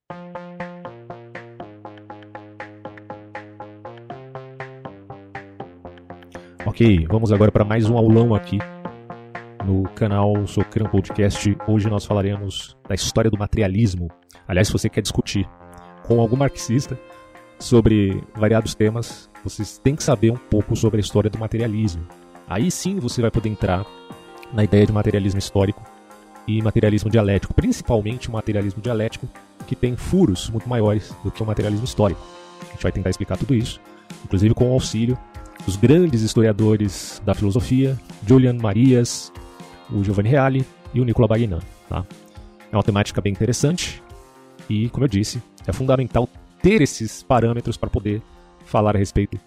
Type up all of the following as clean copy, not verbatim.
Ok, vamos agora para mais um aulão aqui no canal Socran Podcast. Hoje nós falaremos da história do materialismo. Aliás, se você quer discutir com algum marxista sobre variados temas, vocês têm que saber um pouco sobre a história do materialismo. Aí sim você vai poder entrar na ideia de materialismo histórico e materialismo dialético, principalmente o materialismo dialético, que tem furos muito maiores do que o materialismo histórico. A gente vai tentar explicar tudo isso, inclusive com o auxílio dos grandes historiadores da filosofia, Julian Marias, o Giovanni Reale e o Nicola Bagnan. Tá? É uma temática bem interessante e, como eu disse, é fundamental ter esses parâmetros para poder falar a respeito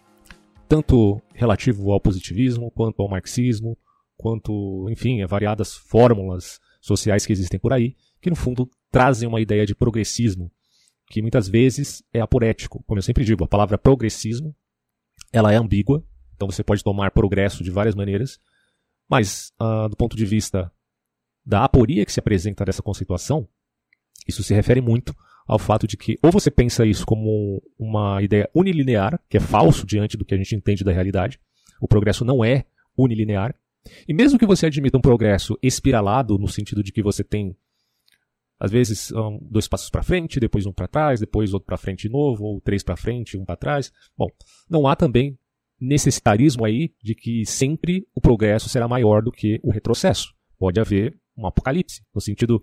tanto relativo ao positivismo, quanto ao marxismo, quanto, enfim, a variadas fórmulas sociais que existem por aí, que no fundo trazem uma ideia de progressismo, que muitas vezes é aporético. Como eu sempre digo, a palavra progressismo ela é ambígua, então você pode tomar progresso de várias maneiras, mas do ponto de vista da aporia que se apresenta dessa conceituação, isso se refere muito ao fato de que ou você pensa isso como uma ideia unilinear, que é falso diante do que a gente entende da realidade, o progresso não é unilinear, e mesmo que você admita um progresso espiralado, no sentido de que você tem, às vezes, 2 passos para frente, depois um para trás, depois outro para frente de novo, ou 3 para frente, um para trás. Bom, não há também necessitarismo aí de que sempre o progresso será maior do que o retrocesso. Pode haver um apocalipse, no sentido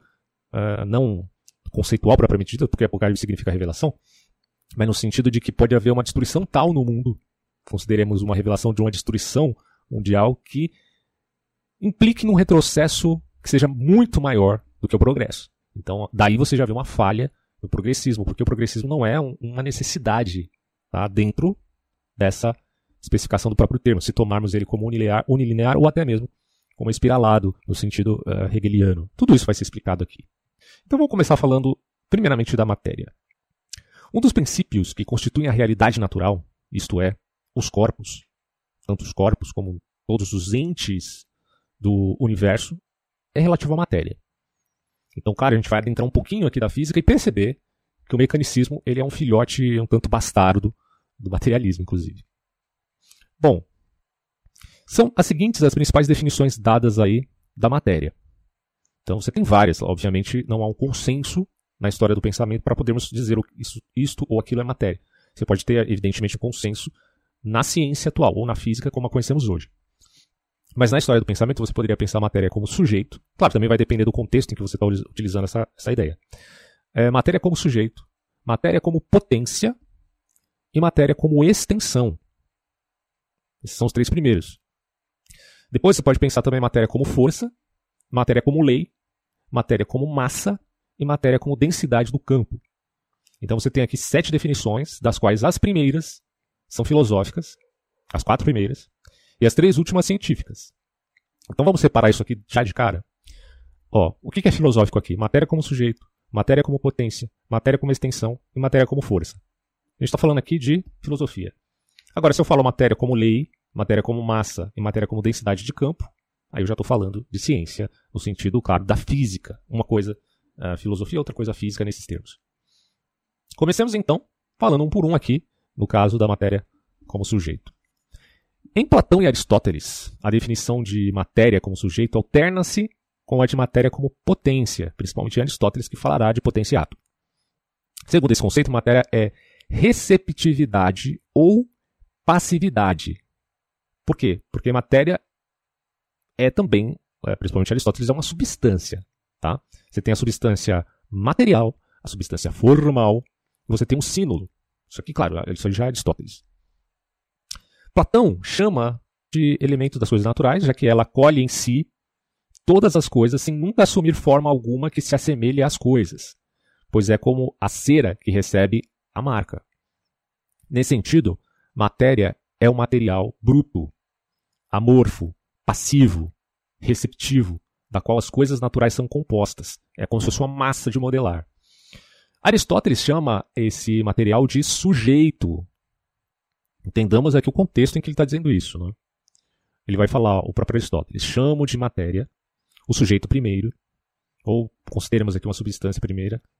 não conceitual propriamente dito, porque apocalipse significa revelação, mas no sentido de que pode haver uma destruição tal no mundo, consideremos uma revelação de uma destruição mundial que implique num retrocesso que seja muito maior do que o progresso. Então, daí você já vê uma falha no progressismo, porque o progressismo não é uma necessidade, tá, dentro dessa especificação do próprio termo, se tomarmos ele como unilinear ou até mesmo como espiralado, no sentido hegeliano. Tudo isso vai ser explicado aqui. Então, vamos começar falando, primeiramente, da matéria. Um dos princípios que constituem a realidade natural, isto é, os corpos, tanto os corpos como todos os entes do universo, é relativo à matéria. Então, claro, a gente vai adentrar um pouquinho aqui da física e perceber que o mecanicismo ele é um filhote um tanto bastardo do materialismo, inclusive. Bom, são as seguintes as principais definições dadas aí da matéria. Então, você tem várias. Obviamente, não há um consenso na história do pensamento para podermos dizer isto ou aquilo é matéria. Você pode ter, evidentemente, um consenso na ciência atual ou na física como a conhecemos hoje. Mas na história do pensamento você poderia pensar a matéria como sujeito. Claro, também vai depender do contexto em que você está utilizando essa ideia. Matéria como sujeito, matéria como potência e matéria como extensão. Esses são os 3 primeiros. Depois você pode pensar também matéria como força, matéria como lei, matéria como massa e matéria como densidade do campo. Então você tem aqui 7 definições, das quais as primeiras são filosóficas, as 4 primeiras, e as 3 últimas científicas. Então vamos separar isso aqui já de cara. O que é filosófico aqui? Matéria como sujeito, matéria como potência, matéria como extensão e matéria como força. A gente está falando aqui de filosofia. Agora, se eu falo matéria como lei, matéria como massa e matéria como densidade de campo, aí eu já estou falando de ciência, no sentido, claro, da física. Uma coisa filosofia, outra coisa física nesses termos. Comecemos então falando um por um aqui, no caso da matéria como sujeito. Em Platão e Aristóteles, a definição de matéria como sujeito alterna-se com a de matéria como potência, principalmente em Aristóteles, que falará de potência e ato. Segundo esse conceito, matéria é receptividade ou passividade. Por quê? Porque matéria é também, principalmente Aristóteles, é uma substância. Tá? Você tem a substância material, a substância formal, e você tem um símbolo. Isso aqui, claro, isso já é Aristóteles. Platão chama de elemento das coisas naturais, já que ela acolhe em si todas as coisas sem nunca assumir forma alguma que se assemelhe às coisas, pois é como a cera que recebe a marca. Nesse sentido, matéria é um material bruto, amorfo, passivo, receptivo, da qual as coisas naturais são compostas. É como se fosse uma massa de modelar. Aristóteles chama esse material de sujeito. Entendamos aqui o contexto em que ele está dizendo isso. Né? Ele vai falar, o próprio Aristóteles, chamo de matéria o sujeito primeiro, ou consideremos aqui uma substância primeira,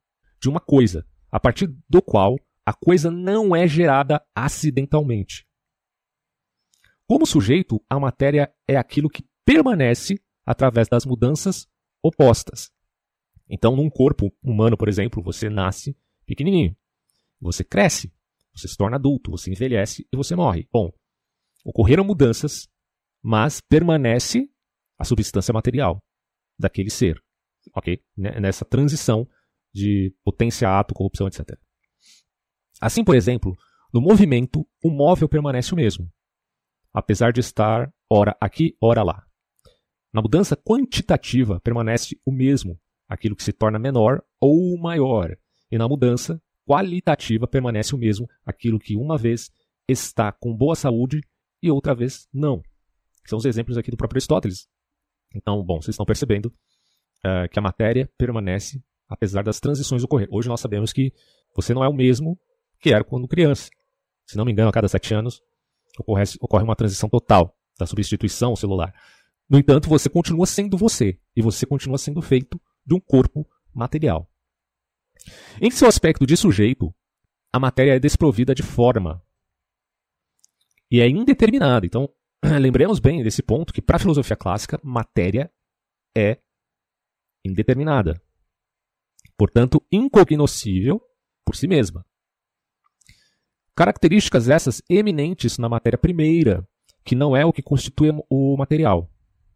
de uma coisa, a partir do qual a coisa não é gerada acidentalmente. Como sujeito, a matéria é aquilo que permanece através das mudanças opostas. Então, num corpo humano, por exemplo, você nasce pequenininho, você cresce, você se torna adulto, você envelhece e você morre. Bom, ocorreram mudanças, mas permanece a substância material daquele ser, ok? Nessa transição de potência, ato, corrupção, etc. Assim, por exemplo, no movimento, o móvel permanece o mesmo, apesar de estar ora aqui, ora lá. Na mudança quantitativa, permanece o mesmo, aquilo que se torna menor ou maior. E na mudança qualitativa, permanece o mesmo, aquilo que uma vez está com boa saúde e outra vez não. São os exemplos aqui do próprio Aristóteles. Então, bom, vocês estão percebendo que a matéria permanece apesar das transições ocorrer. Hoje nós sabemos que você não é o mesmo que era quando criança. Se não me engano, a cada 7 anos ocorre uma transição total da substituição celular. No entanto, você continua sendo você, e você continua sendo feito de um corpo material. Em seu aspecto de sujeito, a matéria é desprovida de forma e é indeterminada. Então, lembremos bem desse ponto que, para a filosofia clássica, matéria é indeterminada. Portanto, incognoscível por si mesma. Características essas eminentes na matéria primeira, que não é o que constitui o material.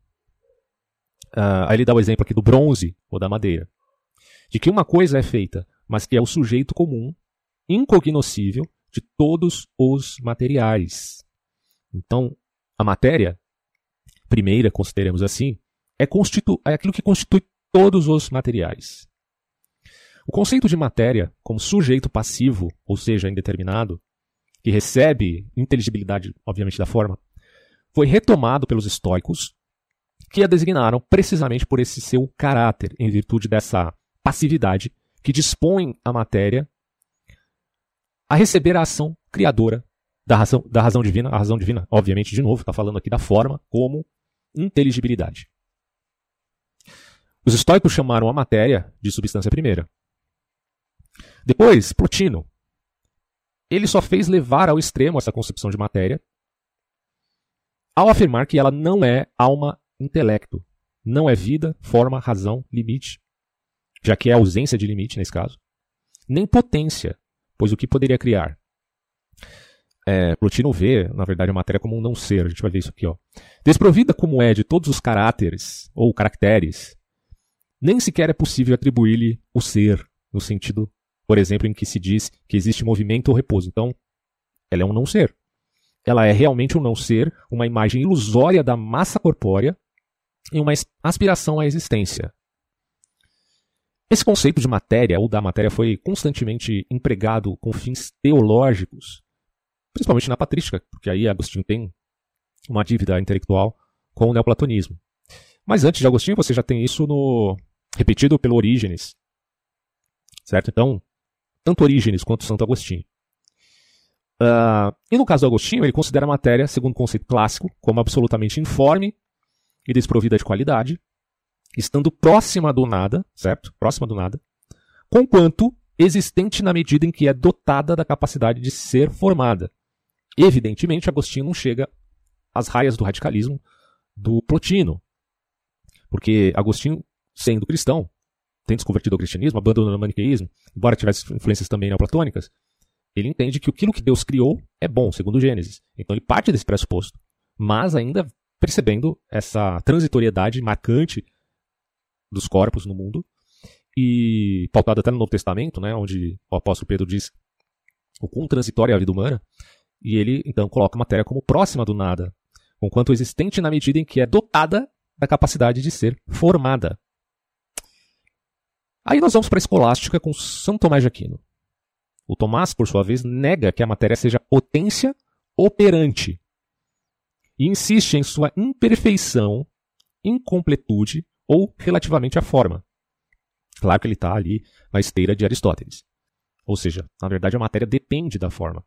Aí ele dá o exemplo aqui do bronze ou da madeira. De que uma coisa é feita, mas que é o sujeito comum, incognoscível, de todos os materiais. Então, a matéria primeira, consideremos assim, é aquilo que constitui todos os materiais. O conceito de matéria como sujeito passivo, ou seja, indeterminado, que recebe inteligibilidade, obviamente, da forma, foi retomado pelos estoicos, que a designaram precisamente por esse seu caráter, em virtude dessa passividade que dispõe a matéria a receber a ação criadora da razão divina. A razão divina, obviamente, de novo, está falando aqui da forma como inteligibilidade. Os estoicos chamaram a matéria de substância primeira. Depois, Plotino, ele só fez levar ao extremo essa concepção de matéria ao afirmar que ela não é alma, intelecto, não é vida, forma, razão, limite, já que é ausência de limite nesse caso, nem potência, pois o que poderia criar? Plotino vê, na verdade, a matéria como um não ser. A gente vai ver isso aqui, ó. Desprovida como é de todos os caráteres ou caracteres, nem sequer é possível atribuir-lhe o ser, no sentido, por exemplo, em que se diz que existe movimento ou repouso. Então, ela é um não ser. Ela é realmente um não ser, uma imagem ilusória da massa corpórea e uma aspiração à existência. Esse conceito de matéria ou da matéria foi constantemente empregado com fins teológicos, principalmente na patrística, porque aí Agostinho tem uma dívida intelectual com o neoplatonismo. Mas antes de Agostinho você já tem isso repetido pelo Orígenes. Certo? Então, tanto Orígenes quanto Santo Agostinho. E no caso do Agostinho, ele considera a matéria, segundo o conceito clássico, como absolutamente informe e desprovida de qualidade, estando próxima do nada, certo? Próxima do nada, conquanto existente na medida em que é dotada da capacidade de ser formada. Evidentemente, Agostinho não chega às raias do radicalismo do Plotino, porque Agostinho, sendo cristão, tendo se convertido ao cristianismo, abandonando o maniqueísmo, embora tivesse influências também neoplatônicas, ele entende que aquilo que Deus criou é bom, segundo Gênesis. Então ele parte desse pressuposto, mas ainda percebendo essa transitoriedade marcante dos corpos no mundo, e pautado até no Novo Testamento, né, onde o apóstolo Pedro diz o quão transitória é a vida humana, e ele então coloca a matéria como próxima do nada, conquanto existente na medida em que é dotada da capacidade de ser formada. Aí nós vamos para a escolástica com São Tomás de Aquino. O Tomás, por sua vez, nega que a matéria seja potência operante e insiste em sua imperfeição, incompletude ou relativamente à forma. Claro que ele está ali na esteira de Aristóteles. Ou seja, na verdade a matéria depende da forma.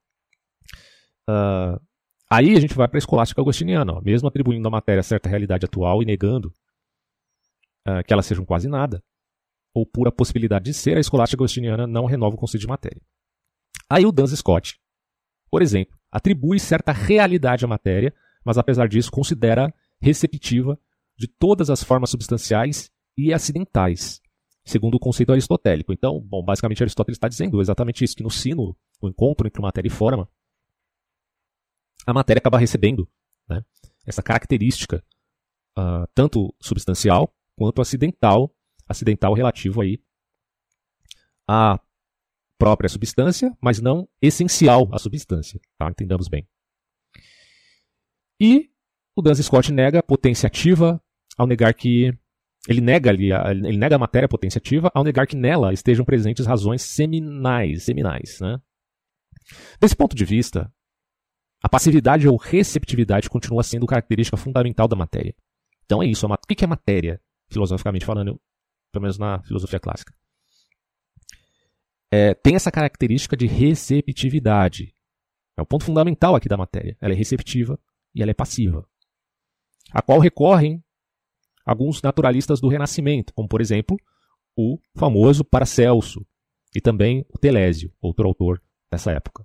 Aí a gente vai para a escolástica agostiniana, ó, mesmo atribuindo à matéria certa realidade atual e negando que ela seja um quase nada. ou pura possibilidade de ser, a escolástica agostiniana não renova o conceito de matéria. Aí o Duns Scott, por exemplo, atribui certa realidade à matéria, mas apesar disso considera receptiva de todas as formas substanciais e acidentais, segundo o conceito aristotélico. Então, basicamente Aristóteles está dizendo exatamente isso, que no sino, no encontro entre matéria e forma, a matéria acaba recebendo, né, essa característica tanto substancial quanto acidental relativo aí à própria substância, mas não essencial à substância, tá? Entendamos bem. E o Duns Scott nega a potência ativa ao negar que ele nega a matéria potência ativa ao negar que nela estejam presentes razões seminais, né? Desse ponto de vista, a passividade ou receptividade continua sendo característica fundamental da matéria. Então é isso. O que é matéria, filosoficamente falando, pelo menos na filosofia clássica? Tem essa característica de receptividade. É o ponto fundamental aqui da matéria. Ela é receptiva e ela é passiva. A qual recorrem alguns naturalistas do Renascimento, como por exemplo o famoso Paracelso e também o Telésio, outro autor dessa época.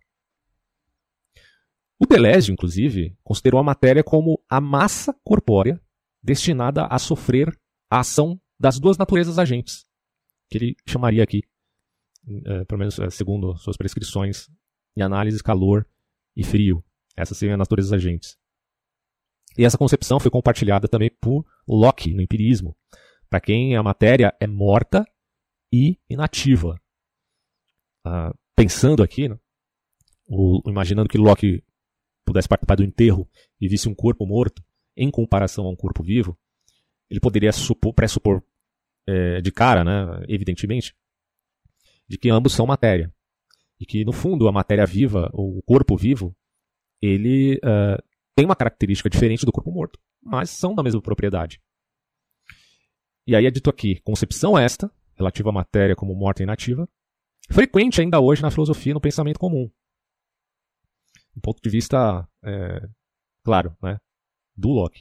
O Telésio, inclusive, considerou a matéria como a massa corpórea destinada a sofrer a ação das duas naturezas agentes, que ele chamaria aqui, pelo menos segundo suas prescrições em análise, calor e frio. Essas seriam as naturezas agentes. E essa concepção foi compartilhada também por Locke, no empirismo, para quem a matéria é morta e inativa. Pensando aqui, né, imaginando que Locke pudesse participar do enterro e visse um corpo morto, em comparação a um corpo vivo, ele poderia pressupor de cara, né, evidentemente, de que ambos são matéria. E que, no fundo, a matéria viva, ou o corpo vivo, ele tem uma característica diferente do corpo morto, mas são da mesma propriedade. E aí é dito aqui, concepção esta, relativa à matéria como morta e inativa, frequente ainda hoje na filosofia e no pensamento comum. Do ponto de vista, claro, né, do Locke.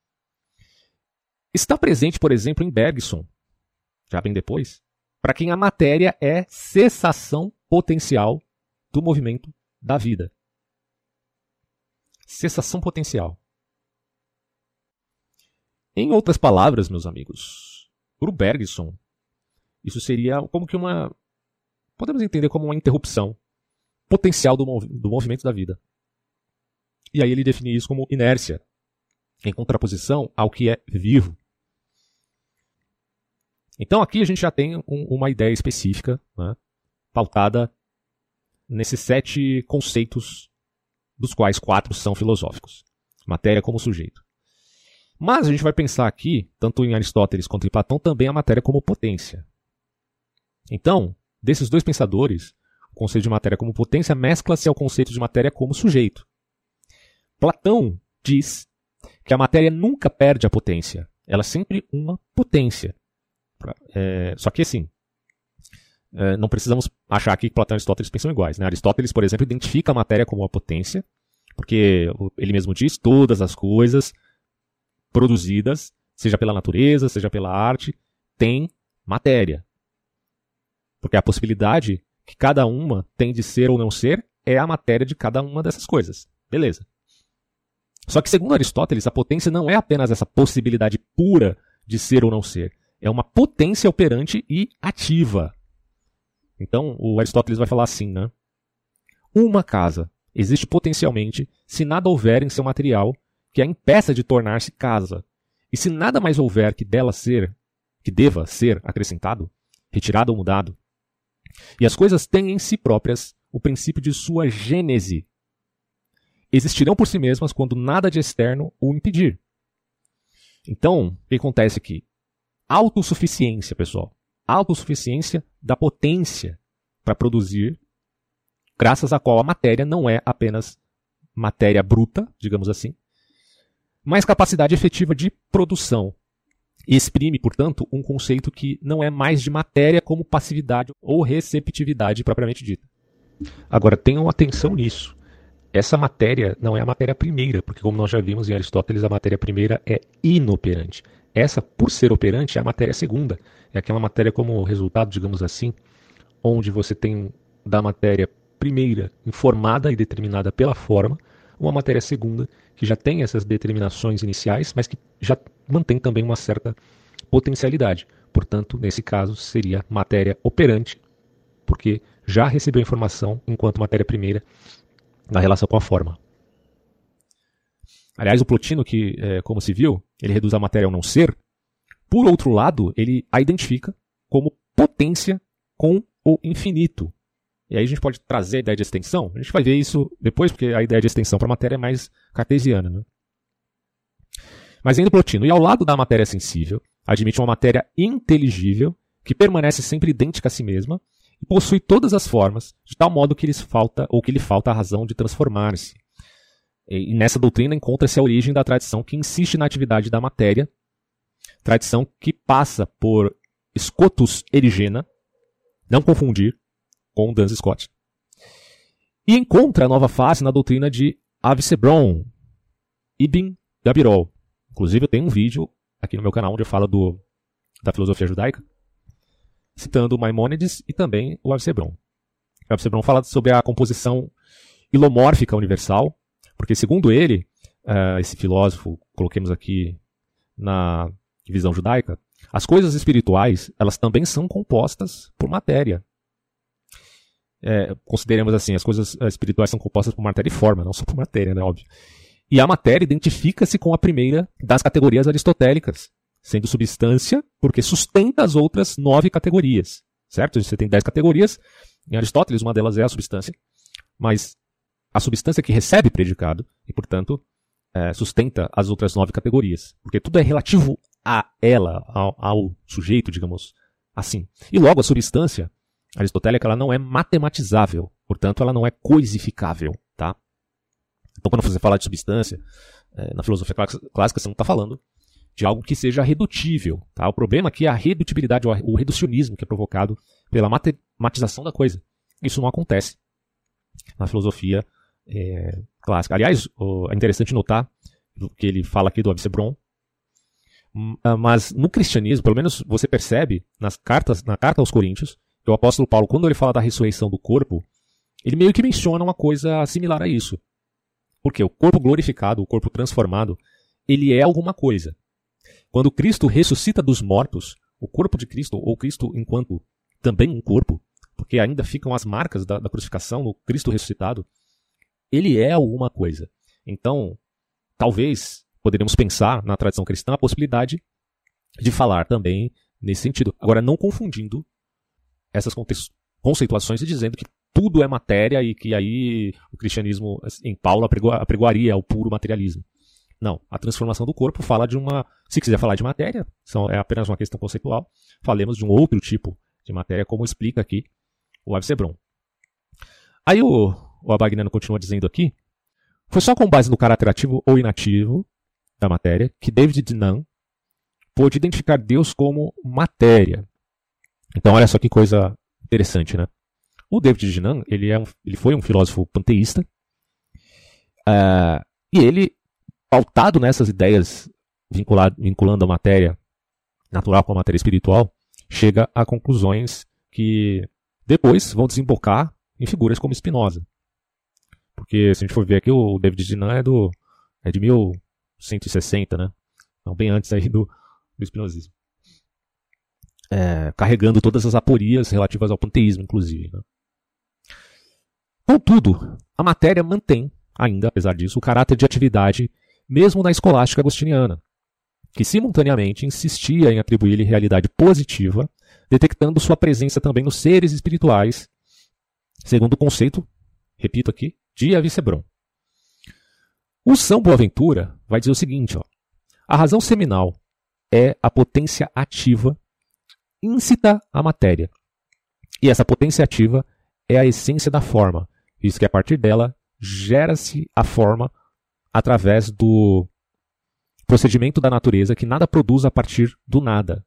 Está presente, por exemplo, em Bergson, já bem depois, para quem a matéria é cessação potencial do movimento da vida. Cessação potencial. Em outras palavras, meus amigos, para o Bergson, isso seria como que podemos entender como uma interrupção potencial do movimento da vida. E aí ele define isso como inércia, em contraposição ao que é vivo. Então aqui a gente já tem uma ideia específica, né, pautada nesses 7 conceitos, dos quais 4 são filosóficos. Matéria como sujeito. Mas a gente vai pensar aqui, tanto em Aristóteles quanto em Platão, também a matéria como potência. Então, desses 2 pensadores, o conceito de matéria como potência mescla-se ao conceito de matéria como sujeito. Platão diz que a matéria nunca perde a potência. Ela é sempre uma potência. Só que assim, não precisamos achar aqui que Platão e Aristóteles pensam iguais, né? Aristóteles, por exemplo, identifica a matéria como uma potência, porque ele mesmo diz todas as coisas produzidas, seja pela natureza, seja pela arte, têm matéria. Porque a possibilidade que cada uma tem de ser ou não ser é a matéria de cada uma dessas coisas. Beleza. Só que, segundo Aristóteles, a potência não é apenas essa possibilidade pura de ser ou não ser. É uma potência operante e ativa. Então, o Aristóteles vai falar assim, né? Uma casa existe potencialmente se nada houver em seu material que a impeça de tornar-se casa. E se nada mais houver que deva ser acrescentado, retirado ou mudado. E as coisas têm em si próprias o princípio de sua gênese. Existirão por si mesmas quando nada de externo o impedir. Então, o que acontece aqui? Autossuficiência, pessoal. Autossuficiência da potência para produzir, graças à qual a matéria não é apenas matéria bruta, digamos assim, mas capacidade efetiva de produção. E exprime, portanto, um conceito que não é mais de matéria como passividade ou receptividade propriamente dita. Agora, tenham atenção nisso. Essa matéria não é a matéria primeira, porque como nós já vimos em Aristóteles, a matéria primeira é inoperante. essa, por ser operante, é a matéria segunda. É aquela matéria como resultado, digamos assim, onde você tem da matéria primeira informada e determinada pela forma, uma matéria segunda que já tem essas determinações iniciais, mas que já mantém também uma certa potencialidade. Portanto, nesse caso, seria matéria operante, porque já recebeu informação enquanto matéria primeira na relação com a forma. Aliás, o Plotino, que, como se viu, ele reduz a matéria ao não ser, por outro lado, ele a identifica como potência com o infinito. E aí a gente pode trazer a ideia de extensão. A gente vai ver isso depois, porque a ideia de extensão para a matéria é mais cartesiana, né? Mas ainda Plotino, e ao lado da matéria sensível, admite uma matéria inteligível, que permanece sempre idêntica a si mesma, e possui todas as formas, de tal modo que lhe falta a razão de transformar-se. E nessa doutrina encontra-se a origem da tradição que insiste na atividade da matéria, tradição que passa por Scotus Erigena, não confundir com Duns Scott, e encontra a nova face na doutrina de Avicebron, Ibn Gabirol. Inclusive eu tenho um vídeo aqui no meu canal onde eu falo da filosofia judaica, citando Maimônides e também o Avicebron. O Avicebron fala sobre a composição hilomórfica universal, porque segundo ele, esse filósofo, coloquemos aqui na visão judaica, as coisas espirituais, elas também são compostas por matéria. Consideremos assim, as coisas espirituais são compostas por matéria e forma, não só por matéria, né, óbvio. E a matéria identifica-se com a primeira das categorias aristotélicas, sendo substância, porque sustenta as outras 9 categorias, certo? Você tem 10 categorias, em Aristóteles uma delas é a substância, mas a substância que recebe predicado e, portanto, sustenta as outras 9 categorias, porque tudo é relativo a ela, ao sujeito, digamos assim. E logo a substância aristotélica ela não é matematizável, portanto ela não é coisificável, tá? Então quando você fala de substância, na filosofia clássica você não está falando de algo que seja redutível, tá? O problema aqui é a redutibilidade, o reducionismo que é provocado pela matematização da coisa. Isso não acontece na filosofia clássica. Aliás, é interessante notar que ele fala aqui do Avicebron, mas no cristianismo, pelo menos você percebe na carta aos Coríntios, que o apóstolo Paulo, quando ele fala da ressurreição do corpo, ele meio que menciona uma coisa similar a isso. Porque o corpo glorificado, o corpo transformado, ele é alguma coisa. Quando Cristo ressuscita dos mortos, o corpo de Cristo, ou Cristo enquanto também um corpo, porque ainda ficam as marcas da crucificação no Cristo ressuscitado, ele é alguma coisa. Então, talvez poderíamos pensar na tradição cristã a possibilidade de falar também nesse sentido. Agora, não confundindo essas conceituações e dizendo que tudo é matéria e que aí o cristianismo em Paulo apregoaria o puro materialismo. Não, a transformação do corpo fala de uma... Se quiser falar de matéria, é apenas uma questão conceitual, falemos de um outro tipo de matéria, como explica aqui o Avicebron. Aí o Abagnano continua dizendo aqui, foi só com base no caráter ativo ou inativo da matéria que David Dinan pôde identificar Deus como matéria. Então olha só que coisa interessante, né? O David Dinan, ele foi um filósofo panteísta, e ele, pautado nessas ideias vinculando a matéria natural com a matéria espiritual, chega a conclusões que depois vão desembocar em figuras como Spinoza. Porque se a gente for ver aqui, o David Dinan é de 1160, né? Então bem antes aí do espinosismo. Carregando todas as aporias relativas ao panteísmo, inclusive. Né? Contudo, a matéria mantém, ainda apesar disso, o caráter de atividade mesmo na escolástica agostiniana, que simultaneamente insistia em atribuir-lhe realidade positiva, detectando sua presença também nos seres espirituais, segundo o conceito, repito aqui, de Avicebron. O São Boaventura vai dizer o seguinte, a razão seminal é a potência ativa íncita à matéria. E essa potência ativa é a essência da forma, visto que a partir dela gera-se a forma através do procedimento da natureza que nada produz a partir do nada.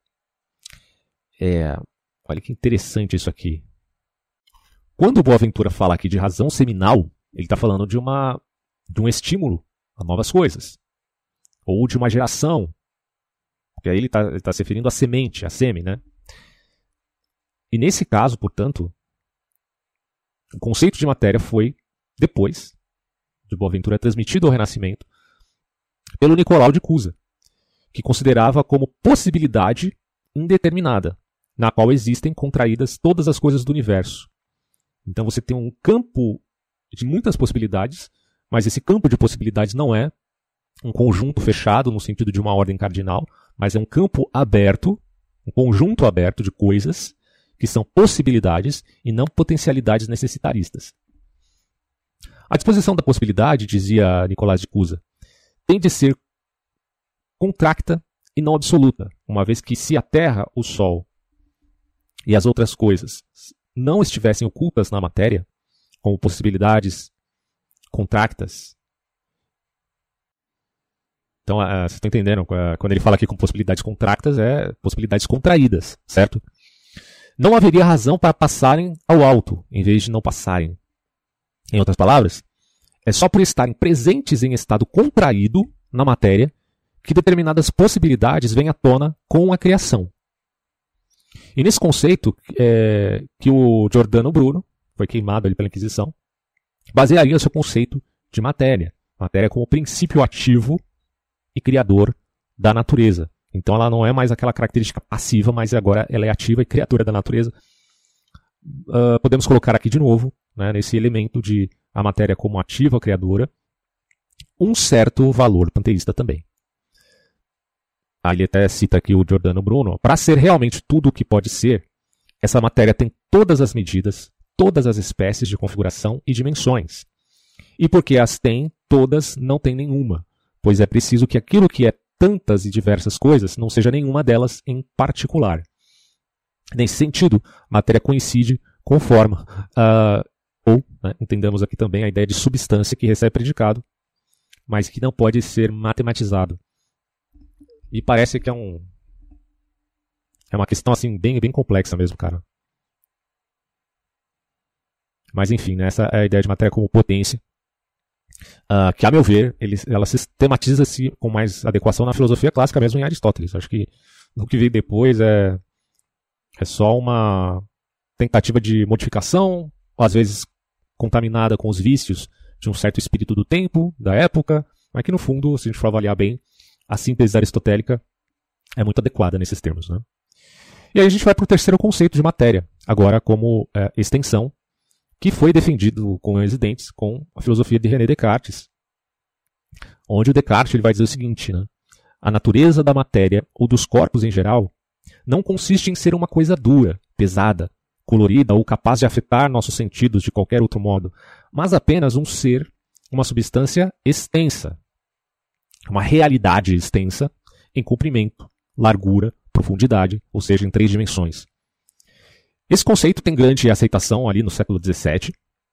Olha que interessante isso aqui. Quando o Boaventura fala aqui de razão seminal, ele está falando de um estímulo a novas coisas, ou de uma geração Porque aí ele está se referindo à semente, à sêmen, né? E nesse caso, portanto, o conceito de matéria foi, depois de Boaventura, transmitido ao Renascimento pelo Nicolau de Cusa, que considerava como possibilidade indeterminada, na qual existem contraídas todas as coisas do universo. Então você tem um campo de muitas possibilidades, mas esse campo de possibilidades não é um conjunto fechado no sentido de uma ordem cardinal, mas é um campo aberto, um conjunto aberto de coisas que são possibilidades e não potencialidades necessitaristas. A disposição da possibilidade, dizia Nicolás de Cusa, tem de ser contracta e não absoluta, uma vez que se a Terra, o Sol e as outras coisas não estivessem ocultas na matéria, como possibilidades contractas. Então, vocês estão entendendo? Quando ele fala aqui com possibilidades contractas, é possibilidades contraídas, certo? Não haveria razão para passarem ao alto, em vez de não passarem. Em outras palavras, é só por estarem presentes em estado contraído na matéria que determinadas possibilidades vêm à tona com a criação. E nesse conceito que o Giordano Bruno, foi queimado ali pela Inquisição, basearia o seu conceito de matéria. Matéria como princípio ativo e criador da natureza. Então ela não é mais aquela característica passiva, mas agora ela é ativa e criadora da natureza. Podemos colocar aqui de novo, né, nesse elemento de a matéria como ativa, criadora, um certo valor panteísta também. Aí ele até cita aqui o Giordano Bruno. Para ser realmente tudo o que pode ser, essa matéria tem todas as medidas, todas as espécies de configuração e dimensões. E porque as tem, todas não tem nenhuma, pois é preciso que aquilo que é tantas e diversas coisas não seja nenhuma delas em particular. Nesse sentido, matéria coincide com forma, ou, né, entendamos aqui também a ideia de substância que recebe predicado, mas que não pode ser matematizado. E parece que é uma questão assim bem complexa mesmo, cara. Mas enfim, né, essa é a ideia de matéria como potência, que, a meu ver, ela sistematiza-se com mais adequação na filosofia clássica mesmo em Aristóteles. Acho que o que veio depois é só uma tentativa de modificação, às vezes contaminada com os vícios de um certo espírito do tempo, da época, mas que no fundo, se a gente for avaliar bem, a síntese aristotélica é muito adequada nesses termos, né? E aí a gente vai para o terceiro conceito de matéria, agora como extensão, que foi defendido com unhas e dentes com a filosofia de René Descartes, onde o Descartes ele vai dizer o seguinte, né? A natureza da matéria ou dos corpos em geral não consiste em ser uma coisa dura, pesada, colorida ou capaz de afetar nossos sentidos de qualquer outro modo, mas apenas um ser, uma substância extensa, uma realidade extensa em comprimento, largura, profundidade, ou seja, em 3 dimensões. Esse conceito tem grande aceitação ali no século XVII.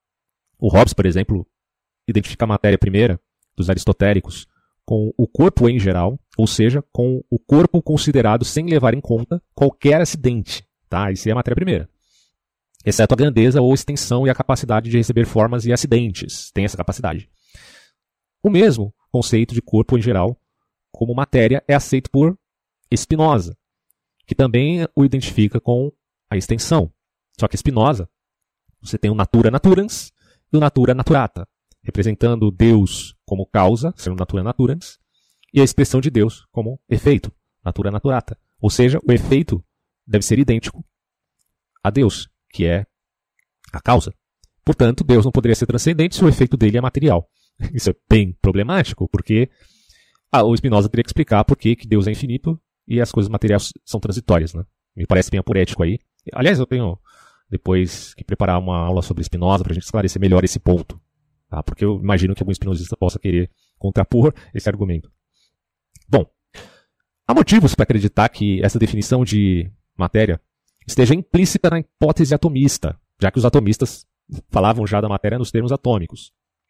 O Hobbes, por exemplo, identifica a matéria primeira dos aristotélicos com o corpo em geral, ou seja, com o corpo considerado sem levar em conta qualquer acidente. Tá? Isso é a matéria primeira. Exceto a grandeza ou extensão e a capacidade de receber formas e acidentes. Tem essa capacidade. O mesmo conceito de corpo em geral como matéria é aceito por Spinoza, que também o identifica com a extensão. Só que Spinoza, você tem o natura naturans e o natura naturata, representando Deus como causa, sendo natura naturans, e a expressão de Deus como efeito, natura naturata. Ou seja, o efeito deve ser idêntico a Deus, que é a causa. Portanto, Deus não poderia ser transcendente se o efeito dele é material. Isso é bem problemático, porque o Spinoza teria que explicar por que Deus é infinito e as coisas materiais são transitórias, né? Me parece bem aporético aí. Aliás, eu tenho depois que preparar uma aula sobre Spinoza para a gente esclarecer melhor esse ponto. Tá? Porque eu imagino que algum espinosista possa querer contrapor esse argumento. Bom, há motivos para acreditar que essa definição de matéria esteja implícita na hipótese atomista, já que os atomistas falavam já da matéria nos termos atômicos,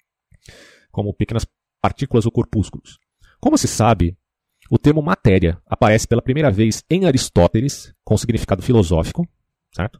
como pequenas partículas ou corpúsculos. Como se sabe, o termo matéria aparece pela primeira vez em Aristóteles, com significado filosófico, certo?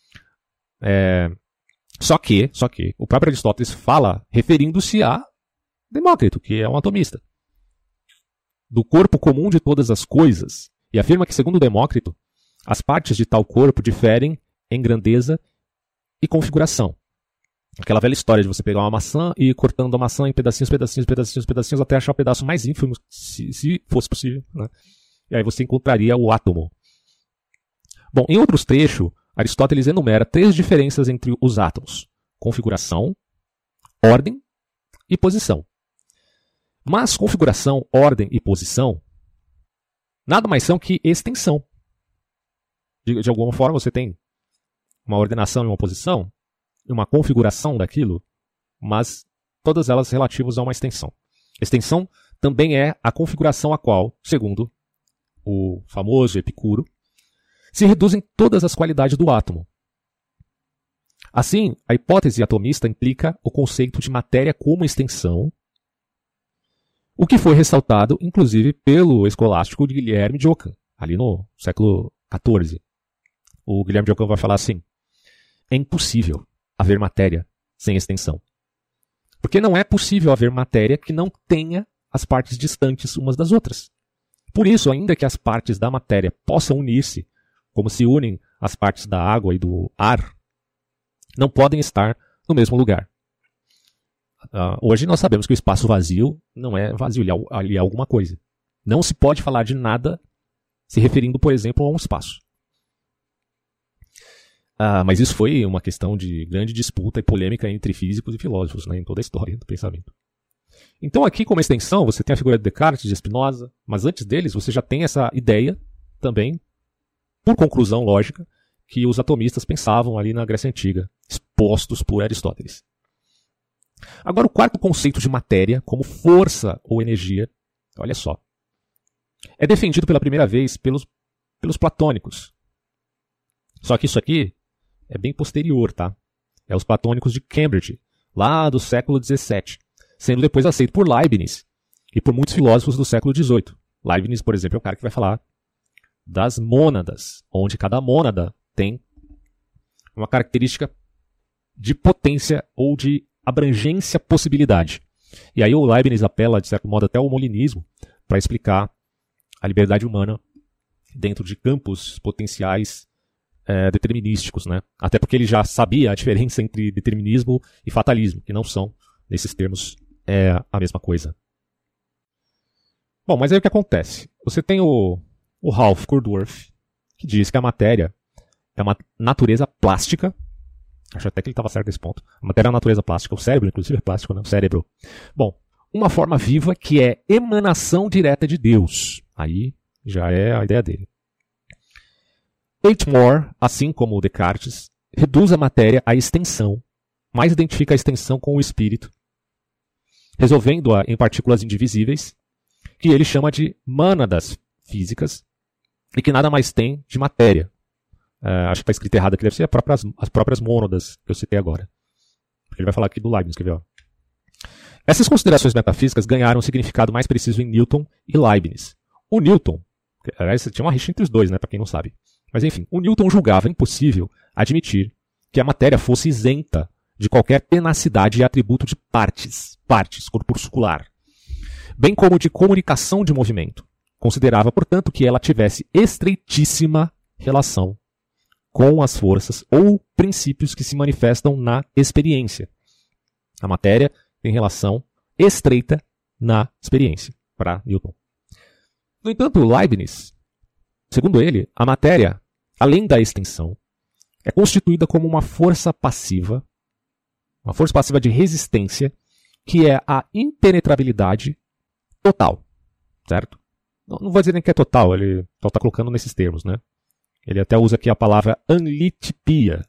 Só que o próprio Aristóteles fala referindo-se a Demócrito, que é um atomista. Do corpo comum de todas as coisas, e afirma que, segundo Demócrito, as partes de tal corpo diferem em grandeza e configuração. Aquela velha história de você pegar uma maçã e ir cortando a maçã em pedacinhos, pedacinhos, pedacinhos, pedacinhos, até achar o pedaço mais ínfimo, se fosse possível, né? E aí você encontraria o átomo. Bom, em outros trechos, Aristóteles enumera 3 diferenças entre os átomos: configuração, ordem e posição. Mas configuração, ordem e posição nada mais são que extensão. De alguma forma você tem uma ordenação e uma posição, e uma configuração daquilo, mas todas elas relativas a uma extensão. Extensão também é a configuração a qual, segundo o famoso Epicuro, se reduzem todas as qualidades do átomo. Assim, a hipótese atomista implica o conceito de matéria como extensão, o que foi ressaltado, inclusive, pelo escolástico de Guilherme de Ockham, ali no século XIV. O Guilherme de Ockham vai falar assim: é impossível haver matéria sem extensão. Porque não é possível haver matéria que não tenha as partes distantes umas das outras. Por isso, ainda que as partes da matéria possam unir-se, como se unem as partes da água e do ar, não podem estar no mesmo lugar. Hoje nós sabemos que o espaço vazio não é vazio, ele é alguma coisa. Não se pode falar de nada se referindo, por exemplo, a um espaço. Mas isso foi uma questão de grande disputa e polêmica entre físicos e filósofos, né, em toda a história do pensamento. Então aqui, como extensão, você tem a figura de Descartes, de Spinoza, mas antes deles você já tem essa ideia também, por conclusão lógica, que os atomistas pensavam ali na Grécia Antiga, expostos por Aristóteles. Agora, o quarto conceito de matéria, como força ou energia, olha só, é defendido pela primeira vez pelos platônicos. Só que isso aqui é bem posterior, tá? É os platônicos de Cambridge, lá do século XVII, sendo depois aceito por Leibniz e por muitos filósofos do século XVIII. Leibniz, por exemplo, é o cara que vai falar das mônadas, onde cada mônada tem uma característica de potência ou de abrangência possibilidade. E aí o Leibniz apela, de certo modo, até ao molinismo para explicar a liberdade humana dentro de campos potenciais determinísticos, né? Até porque ele já sabia a diferença entre determinismo e fatalismo, que não são, nesses termos, a mesma coisa. Bom, mas aí o que acontece? Você tem o Ralph Kordorff, que diz que a matéria é uma natureza plástica. Acho até que ele estava certo nesse ponto. A matéria é uma natureza plástica. O cérebro, inclusive, é plástico, né? O cérebro. Bom, uma forma viva que é emanação direta de Deus. Aí já é a ideia dele. Eichmore, assim como Descartes, reduz a matéria à extensão, mas identifica a extensão com o espírito, resolvendo-a em partículas indivisíveis, que ele chama de mônadas físicas, e que nada mais tem de matéria. Acho que está escrito errado aqui, deve ser as próprias mônadas que eu citei agora. Ele vai falar aqui do Leibniz, quer ver? Ó. Essas considerações metafísicas ganharam um significado mais preciso em Newton e Leibniz. O Newton, aliás, tinha uma rixa entre os dois, né, para quem não sabe. Mas enfim, o Newton julgava impossível admitir que a matéria fosse isenta de qualquer tenacidade e atributo de partes corpuscular, bem como de comunicação de movimento. Considerava, portanto, que ela tivesse estreitíssima relação com as forças ou princípios que se manifestam na experiência. A matéria tem relação estreita na experiência, para Newton. No entanto, Leibniz, segundo ele, a matéria, além da extensão, é constituída como uma força passiva de resistência, que é a impenetrabilidade total, certo? Não vou dizer nem que é total, ele só está colocando nesses termos, né? Ele até usa aqui a palavra anlitiptia,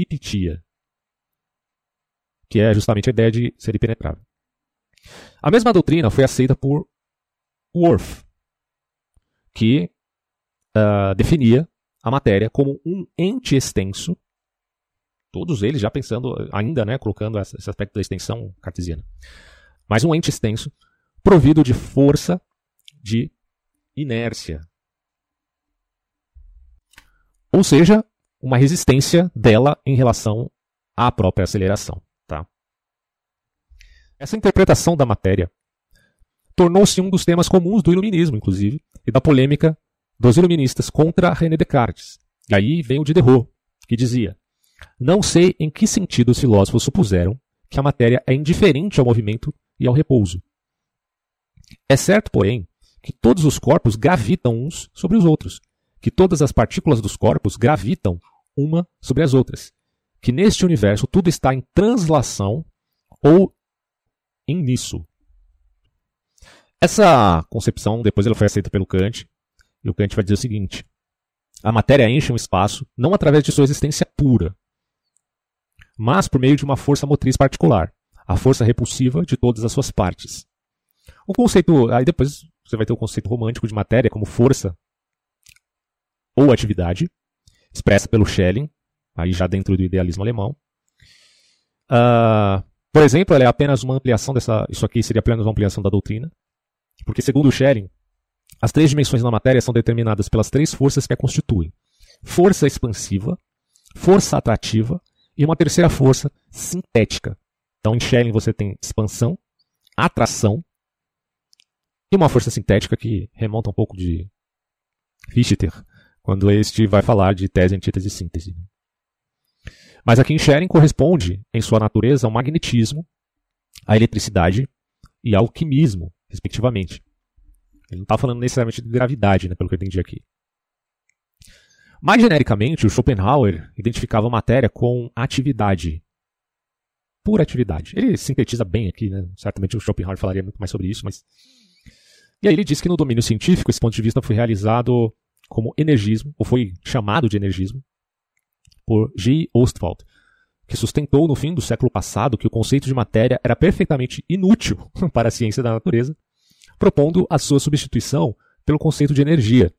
que é justamente a ideia de ser impenetrável. A mesma doutrina foi aceita por Worf, que definia a matéria como um ente extenso, todos eles já pensando ainda, né, colocando esse aspecto da extensão cartesiana, mas um ente extenso provido de força de inércia. Ou seja, uma resistência dela em relação à própria aceleração. Tá? Essa interpretação da matéria tornou-se um dos temas comuns do iluminismo, inclusive, e da polêmica dos iluministas contra René Descartes. E aí vem o Diderot, que dizia: não sei em que sentido os filósofos supuseram que a matéria é indiferente ao movimento e ao repouso. É certo, porém, que todos os corpos gravitam uns sobre os outros, que todas as partículas dos corpos gravitam uma sobre as outras, que neste universo tudo está em translação ou em nisso. Essa concepção, depois ela foi aceita pelo Kant, e o Kant vai dizer o seguinte: a matéria enche um espaço não através de sua existência pura, mas por meio de uma força motriz particular, a força repulsiva de todas as suas partes. O conceito, aí depois você vai ter o conceito romântico de matéria como força ou atividade, expressa pelo Schelling, aí já dentro do idealismo alemão. Por exemplo, ela é apenas uma ampliação isso aqui seria apenas uma ampliação da doutrina, porque segundo o Schelling, as três dimensões da matéria são determinadas pelas três forças que a constituem: força expansiva, força atrativa e uma terceira força sintética. Então, em Schelling você tem expansão, atração e uma força sintética que remonta um pouco de Fichte, quando este vai falar de tese, antítese e síntese. Mas aqui em Schelling corresponde, em sua natureza, ao magnetismo, à eletricidade e ao alquimismo, respectivamente. Ele não está falando necessariamente de gravidade, né, pelo que eu entendi aqui. Mais genericamente, o Schopenhauer identificava a matéria com atividade. Pura atividade. Ele sintetiza bem aqui, né? Certamente o Schopenhauer falaria muito mais sobre isso, mas... E aí ele diz que no domínio científico esse ponto de vista foi realizado como energismo, ou foi chamado de energismo, por G. Ostwald, que sustentou no fim do século passado que o conceito de matéria era perfeitamente inútil para a ciência da natureza, propondo a sua substituição pelo conceito de energia.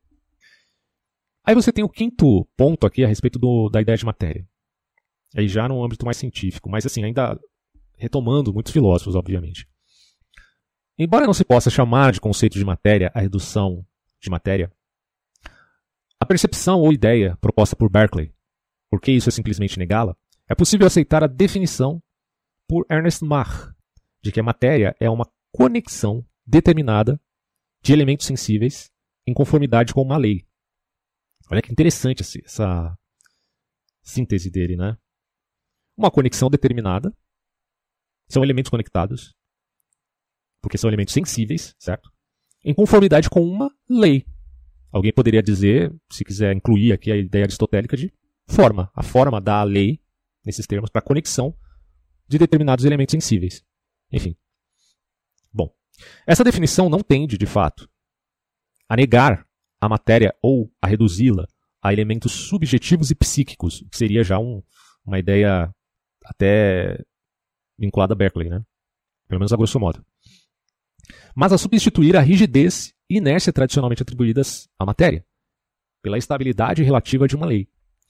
Aí você tem o quinto ponto aqui a respeito da ideia de matéria. Aí já no âmbito mais científico, mas assim, ainda retomando muitos filósofos, obviamente. Embora não se possa chamar de conceito de matéria a redução de matéria, a percepção ou ideia proposta por Berkeley, porque isso é simplesmente negá-la, é possível aceitar a definição por Ernst Mach de que a matéria é uma conexão determinada de elementos sensíveis em conformidade com uma lei. Olha que interessante essa síntese dele, né? Uma conexão determinada, são elementos conectados, porque são elementos sensíveis, certo? Em conformidade com uma lei. Alguém poderia dizer, se quiser incluir aqui a ideia aristotélica de forma. A forma dá a lei, nesses termos, para a conexão de determinados elementos sensíveis. Enfim. Bom, essa definição não tende, de fato, a negar a matéria ou a reduzi-la a elementos subjetivos e psíquicos, que seria já uma ideia até vinculada a Berkeley, né? Pelo menos a grosso modo. Mas a substituir a rigidez e inércia tradicionalmente atribuídas à matéria, pela estabilidade relativa de uma lei.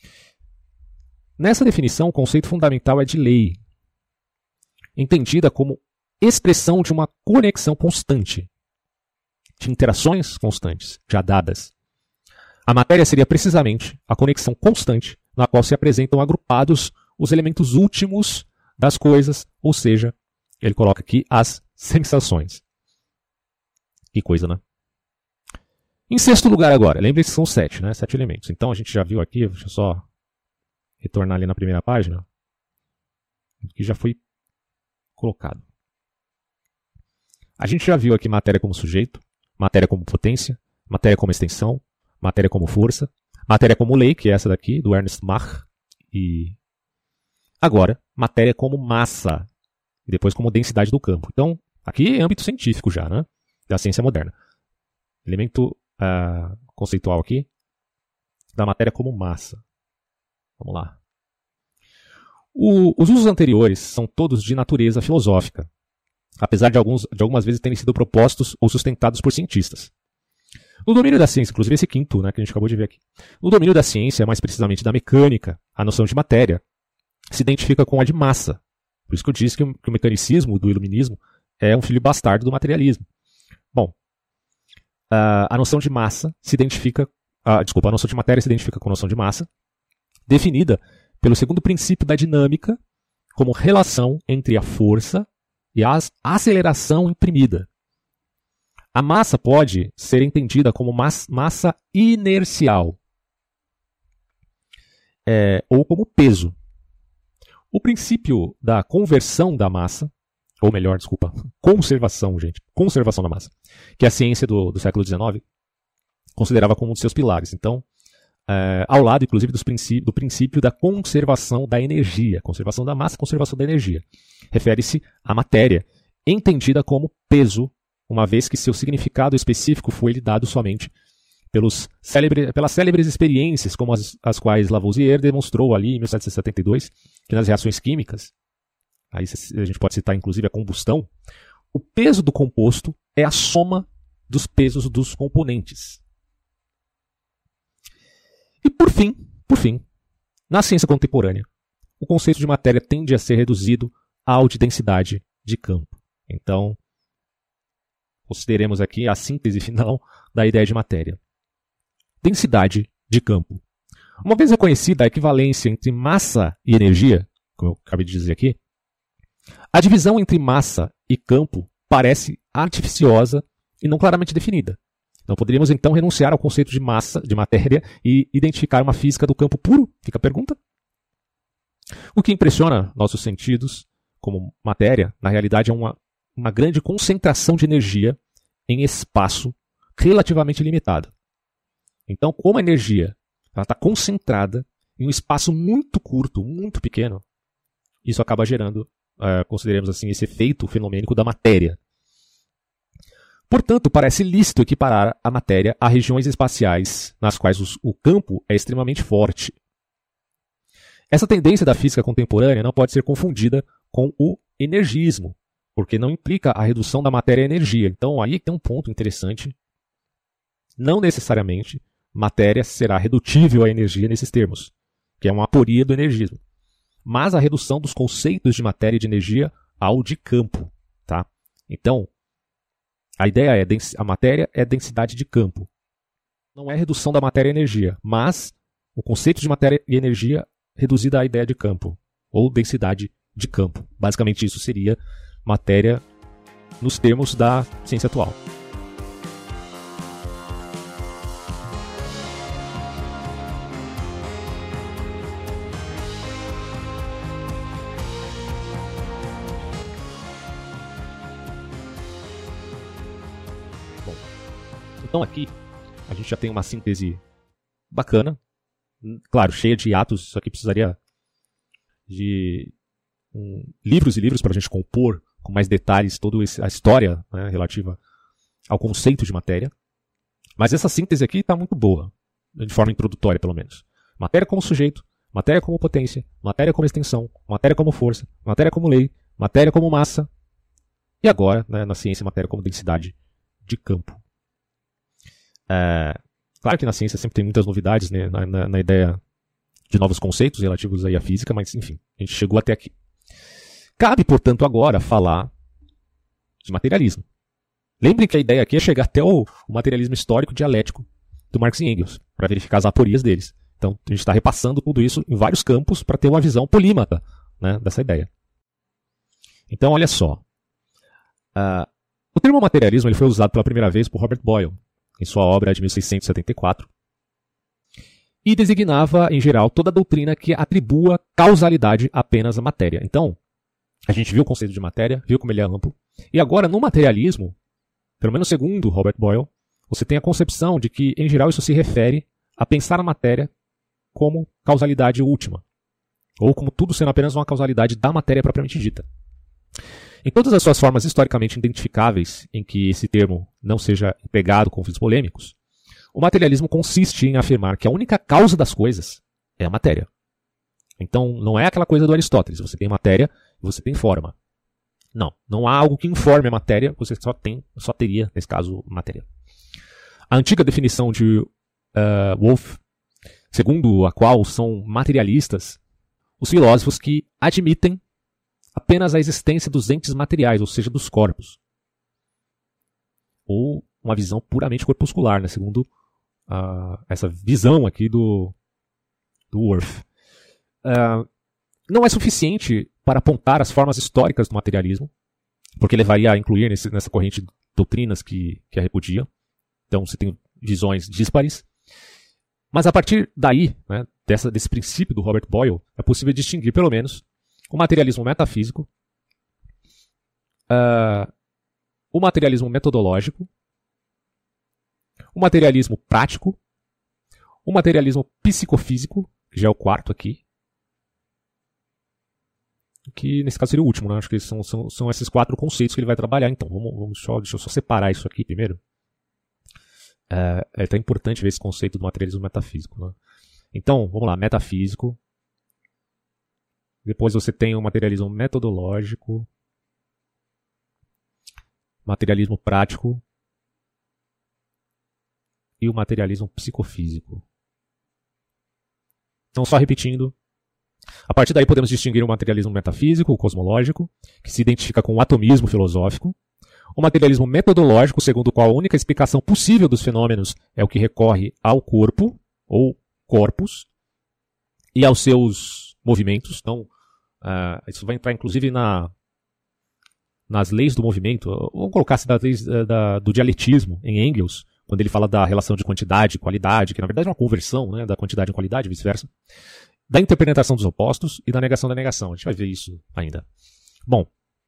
Nessa definição, o conceito fundamental é de lei, entendida como expressão de uma conexão constante, de interações constantes, já dadas. A matéria seria precisamente a conexão constante na qual se apresentam agrupados os elementos últimos das coisas, ou seja, ele coloca aqui as sensações. Que coisa, né? Em sexto lugar agora, lembre-se que são 7, né? 7 elementos. Então a gente já viu aqui, deixa eu só retornar ali na primeira página, que já foi colocado. A gente já viu aqui matéria como sujeito, matéria como potência, matéria como extensão, matéria como força, matéria como lei, que é essa daqui, do Ernst Mach, e agora, matéria como massa, e depois como densidade do campo. Então, aqui é âmbito científico já, né? Da ciência moderna. Elemento conceitual aqui, da matéria como massa. Vamos lá. Os usos anteriores são todos de natureza filosófica, apesar de algumas vezes terem sido propostos ou sustentados por cientistas. No domínio da ciência, inclusive esse quinto, né, que a gente acabou de ver aqui. No domínio da ciência, mais precisamente da mecânica, a noção de matéria se identifica com a de massa. Por isso que eu disse que o mecanicismo do iluminismo é um filho bastardo do materialismo. Bom, a noção de massa se identifica... a noção de matéria se identifica com a noção de massa, definida pelo segundo princípio da dinâmica como relação entre a força e a aceleração imprimida. A massa pode ser entendida como massa inercial, ou como peso. O princípio da conversão da massa, ou melhor, desculpa, conservação da massa, que a ciência do século XIX considerava como um de seus pilares. Então, ao lado, inclusive, do princípio da conservação da energia, conservação da massa, conservação da energia. Refere-se à matéria, entendida como peso, uma vez que seu significado específico foi lhe dado somente pelas célebres experiências, como as quais Lavoisier demonstrou ali em 1772, que nas reações químicas, aí a gente pode citar inclusive a combustão, o peso do composto é a soma dos pesos dos componentes. E por fim, na ciência contemporânea, o conceito de matéria tende a ser reduzido ao de densidade de campo. Então, consideremos aqui a síntese final da ideia de matéria. Densidade de campo. Uma vez reconhecida a equivalência entre massa e energia, como eu acabei de dizer aqui, a divisão entre massa e campo parece artificiosa e não claramente definida. Não poderíamos então renunciar ao conceito de massa, de matéria, e identificar uma física do campo puro? Fica a pergunta. O que impressiona nossos sentidos como matéria, na realidade, é uma grande concentração de energia em espaço relativamente limitado. Então, como a energia está concentrada em um espaço muito curto, muito pequeno, isso acaba gerando, consideremos assim, esse efeito fenomênico da matéria. Portanto, parece lícito equiparar a matéria a regiões espaciais nas quais o campo é extremamente forte. Essa tendência da física contemporânea não pode ser confundida com o energismo, porque não implica a redução da matéria à energia. Então, aí tem um ponto interessante. Não necessariamente matéria será redutível à energia nesses termos, que é uma aporia do energismo. Mas a redução dos conceitos de matéria e de energia ao de campo. Tá? Então, a ideia é a matéria é densidade de campo. Não é redução da matéria à energia, mas o conceito de matéria e energia reduzida à ideia de campo, ou densidade de campo. Basicamente isso seria matéria nos termos da ciência atual. Bom, então aqui a gente já tem uma síntese bacana, claro, cheia de atos. Isso aqui precisaria de livros e livros para a gente compor com mais detalhes toda a história, né, relativa ao conceito de matéria. Mas essa síntese aqui está muito boa, de forma introdutória pelo menos. Matéria como sujeito, matéria como potência, matéria como extensão, matéria como força, matéria como lei, matéria como massa, e agora, né, na ciência, matéria como densidade de campo. Claro que na ciência sempre tem muitas novidades, né, na ideia de novos conceitos relativos aí à física, mas enfim, a gente chegou até aqui. Cabe, portanto, agora falar de materialismo. Lembrem que a ideia aqui é chegar até o materialismo histórico dialético do Marx e Engels, para verificar as aporias deles. Então, a gente está repassando tudo isso em vários campos para ter uma visão polímata, né, dessa ideia. Então, olha só. O termo materialismo ele foi usado pela primeira vez por Robert Boyle, em sua obra de 1674, e designava, em geral, toda a doutrina que atribua causalidade apenas à matéria. Então, a gente viu o conceito de matéria, viu como ele é amplo, e agora, no materialismo, pelo menos segundo Robert Boyle, você tem a concepção de que, em geral, isso se refere a pensar a matéria como causalidade última, ou como tudo sendo apenas uma causalidade da matéria propriamente dita. Em todas as suas formas historicamente identificáveis, em que esse termo não seja empregado com fins polêmicos, o materialismo consiste em afirmar que a única causa das coisas é a matéria. Então, não é aquela coisa do Aristóteles, você tem matéria e você tem forma. Não há algo que informe a matéria, você só teria, nesse caso, matéria. A antiga definição de Wolff, segundo a qual são materialistas os filósofos que admitem apenas a existência dos entes materiais, ou seja, dos corpos. Ou uma visão puramente corpuscular, né, segundo essa visão aqui do Wolff. Não é suficiente para apontar as formas históricas do materialismo, porque levaria a incluir nessa corrente doutrinas que a repudiam. Então você tem visões díspares. Mas a partir daí, né, desse princípio do Robert Boyle, é possível distinguir pelo menos o materialismo metafísico, o materialismo metodológico, o materialismo prático, o materialismo psicofísico, que já é o quarto aqui, que nesse caso seria o último, né? Acho que são esses 4 conceitos que ele vai trabalhar. Então, deixa eu só separar isso aqui primeiro. É até importante ver esse conceito do materialismo metafísico. Né? Então, vamos lá, metafísico. Depois você tem o materialismo metodológico, materialismo prático e o materialismo psicofísico. Então, só repetindo. A partir daí podemos distinguir o materialismo metafísico, o cosmológico, que se identifica com o atomismo filosófico, o materialismo metodológico, segundo o qual a única explicação possível dos fenômenos é o que recorre ao corpo, ou corpus, e aos seus movimentos. Então, isso vai entrar inclusive nas leis do movimento. Vamos colocar assim, das leis do dialetismo, em Engels, quando ele fala da relação de quantidade e qualidade, que na verdade é uma conversão, né, da quantidade em qualidade e vice-versa, da interpretação dos opostos e da negação da negação. A gente vai ver isso ainda. Bom,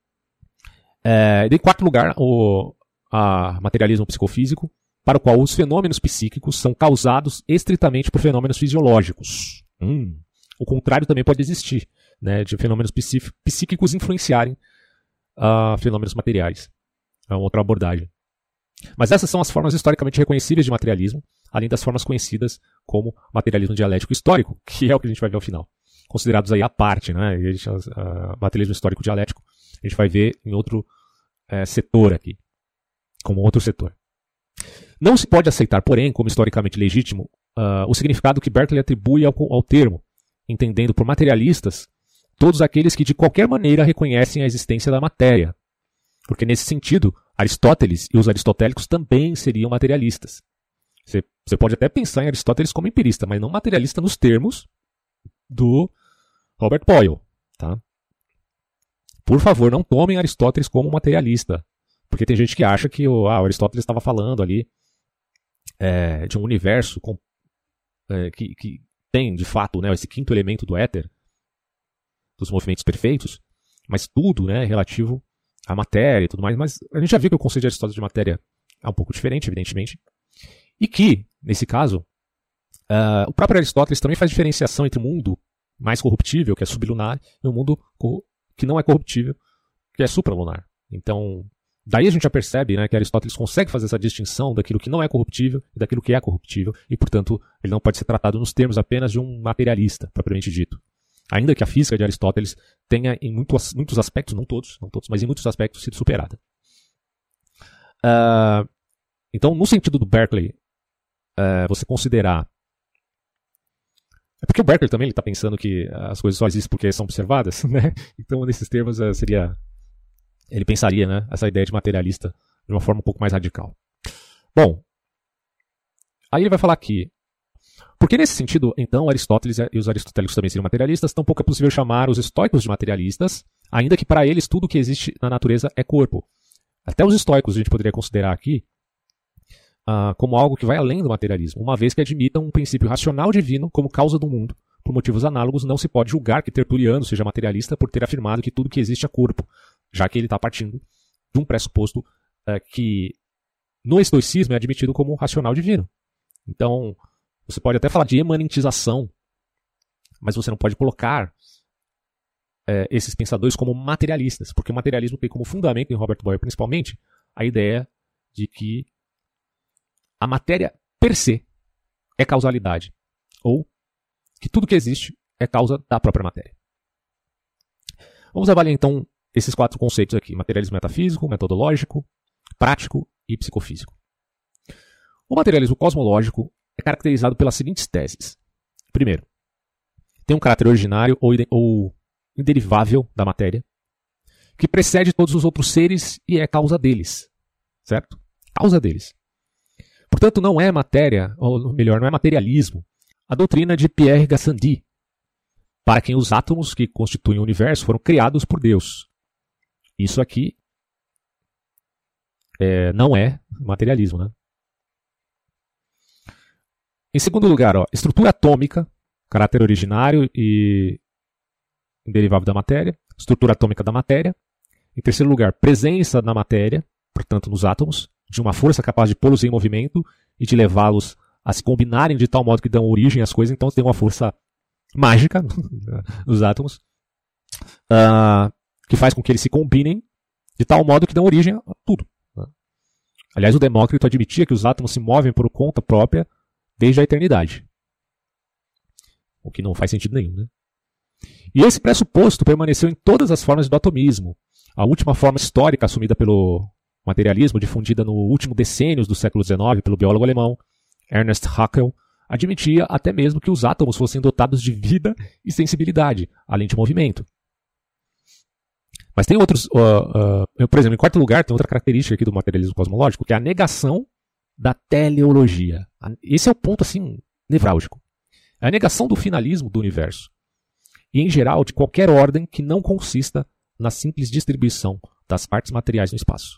em quarto lugar, o materialismo psicofísico, para o qual os fenômenos psíquicos são causados estritamente por fenômenos fisiológicos. O contrário também pode existir, né, de fenômenos psíquicos influenciarem fenômenos materiais. É uma outra abordagem. Mas essas são as formas historicamente reconhecíveis de materialismo, além das formas conhecidas como materialismo dialético histórico, que é o que a gente vai ver ao final. Considerados aí à parte, né? Materialismo histórico dialético, a gente vai ver em outro setor aqui, como outro setor. Não se pode aceitar, porém, como historicamente legítimo, o significado que Berkeley atribui ao termo, entendendo por materialistas todos aqueles que de qualquer maneira reconhecem a existência da matéria. Porque nesse sentido, Aristóteles e os aristotélicos também seriam materialistas. Você pode até pensar em Aristóteles como empirista, mas não materialista nos termos do Robert Boyle. Tá? Por favor, não tomem Aristóteles como materialista. Porque tem gente que acha que o Aristóteles estava falando ali de um universo que tem, de fato, né, esse quinto elemento do éter, dos movimentos perfeitos, mas tudo, né, relativo à matéria e tudo mais. Mas a gente já viu que o conceito de Aristóteles de matéria é um pouco diferente, evidentemente. E que, nesse caso, o próprio Aristóteles também faz diferenciação entre o mundo mais corruptível, que é sublunar, e o mundo que não é corruptível, que é supralunar. Então, daí a gente já percebe, né, que Aristóteles consegue fazer essa distinção daquilo que não é corruptível e daquilo que é corruptível, e, portanto, ele não pode ser tratado nos termos apenas de um materialista, propriamente dito. Ainda que a física de Aristóteles tenha, em muitos aspectos, não todos, mas em muitos aspectos, sido superada. Então, no sentido do Berkeley, você considerar... É porque o Berkeley também está pensando que as coisas só existem porque são observadas, né? Então, nesses termos, ele pensaria, né, essa ideia de materialista de uma forma um pouco mais radical. Bom, aí ele vai falar aqui, porque nesse sentido, então, Aristóteles e os aristotélicos também seriam materialistas, tampouco é possível chamar os estoicos de materialistas, ainda que para eles tudo o que existe na natureza é corpo. Até os estoicos a gente poderia considerar aqui como algo que vai além do materialismo, uma vez que admitam um princípio racional divino como causa do mundo. Por motivos análogos, não se pode julgar que Tertuliano seja materialista por ter afirmado que tudo que existe é corpo, já que ele está partindo de um pressuposto que no estoicismo é admitido como racional divino. Então, você pode até falar de imanentização, mas você não pode colocar esses pensadores como materialistas, porque o materialismo tem como fundamento, em Robert Boyle principalmente, a ideia de que a matéria per se é causalidade, ou que tudo que existe é causa da própria matéria. Vamos avaliar então esses 4 conceitos aqui: materialismo metafísico, metodológico, prático e psicofísico. O materialismo cosmológico é caracterizado pelas seguintes teses. Primeiro, tem um caráter originário ou inderivável da matéria, que precede todos os outros seres e é causa deles. Certo? Causa deles. Portanto, não é matéria, ou melhor, não é materialismo, a doutrina de Pierre Gassendi, para quem os átomos que constituem o universo foram criados por Deus. Isso aqui não é materialismo, né? Em segundo lugar, estrutura atômica, caráter originário e derivável da matéria, estrutura atômica da matéria. Em terceiro lugar, presença na matéria, portanto nos átomos, de uma força capaz de pô-los em movimento e de levá-los a se combinarem de tal modo que dão origem às coisas. Então tem uma força mágica nos átomos, que faz com que eles se combinem de tal modo que dão origem a tudo. Aliás, o Demócrito admitia que os átomos se movem por conta própria desde a eternidade. O que não faz sentido nenhum, né? E esse pressuposto permaneceu em todas as formas do atomismo. A última forma histórica assumida pelo materialismo, difundida no último decênio do século XIX pelo biólogo alemão Ernst Haeckel, admitia até mesmo que os átomos fossem dotados de vida e sensibilidade, além de movimento. Mas tem outros... por exemplo, em quarto lugar, tem outra característica aqui do materialismo cosmológico, que é a negação da teleologia. Esse é o ponto, assim, nevrálgico. É a negação do finalismo do universo. E, em geral, de qualquer ordem que não consista na simples distribuição das partes materiais no espaço.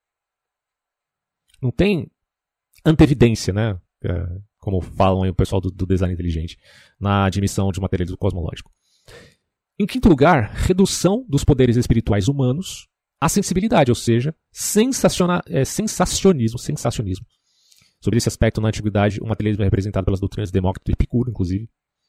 Não tem antevidência, né? Como falam aí o pessoal do design inteligente, na admissão de materialismo cosmológico. Em quinto lugar, redução dos poderes espirituais humanos à sensibilidade, ou seja, sensacionismo. Sobre esse aspecto, na Antiguidade, o materialismo é representado pelas doutrinas de Demócrito e Epicuro, inclusive,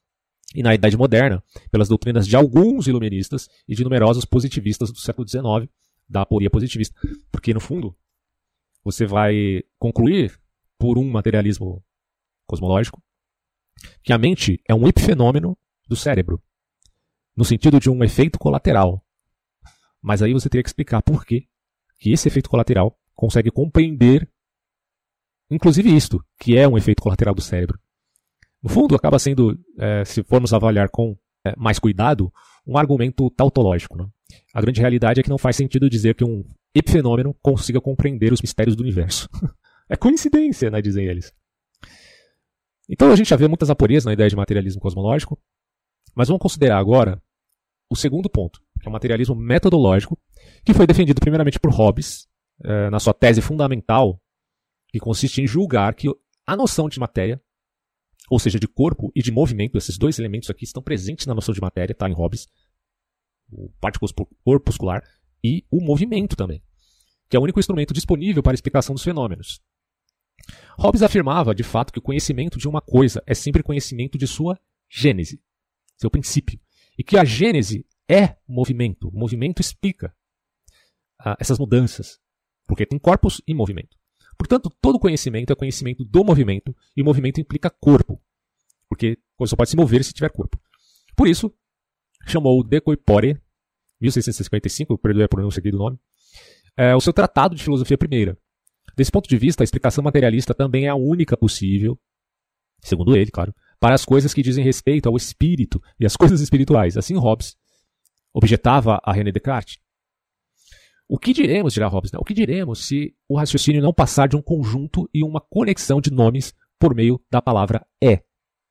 e na Idade Moderna, pelas doutrinas de alguns iluministas e de numerosos positivistas do século XIX, da aporia positivista. Porque, no fundo, você vai concluir, por um materialismo cosmológico, que a mente é um epifenômeno do cérebro, no sentido de um efeito colateral. Mas aí você teria que explicar por que esse efeito colateral consegue compreender, inclusive isto, que é um efeito colateral do cérebro. No fundo, acaba sendo, se formos avaliar com mais cuidado, um argumento tautológico. Né? A grande realidade é que não faz sentido dizer que um epifenômeno consiga compreender os mistérios do universo. É coincidência, né, dizem eles. Então a gente já vê muitas aporias na ideia de materialismo cosmológico, mas vamos considerar agora o segundo ponto, que é o materialismo metodológico, que foi defendido primeiramente por Hobbes, na sua tese fundamental, que consiste em julgar que a noção de matéria, ou seja, de corpo e de movimento, esses dois elementos aqui estão presentes na noção de matéria, tá, em Hobbes, o partículas corpuscular e o movimento também, que é o único instrumento disponível para a explicação dos fenômenos. Hobbes afirmava, de fato, que o conhecimento de uma coisa é sempre conhecimento de sua gênese, seu princípio, e que a gênese é movimento. O movimento explica essas mudanças, porque tem corpos e movimento. Portanto, todo conhecimento é conhecimento do movimento, e o movimento implica corpo, porque você só pode se mover se tiver corpo. Por isso, chamou De Corpore, 1655, perdoe a pronúncia aqui do nome, o seu tratado de filosofia primeira. Desse ponto de vista, a explicação materialista também é a única possível, segundo ele, claro, para as coisas que dizem respeito ao espírito e às coisas espirituais. Assim Hobbes objetava a René Descartes. O que diremos, dirá Hobbes, né? O que diremos se o raciocínio não passar de um conjunto e uma conexão de nomes por meio da palavra é?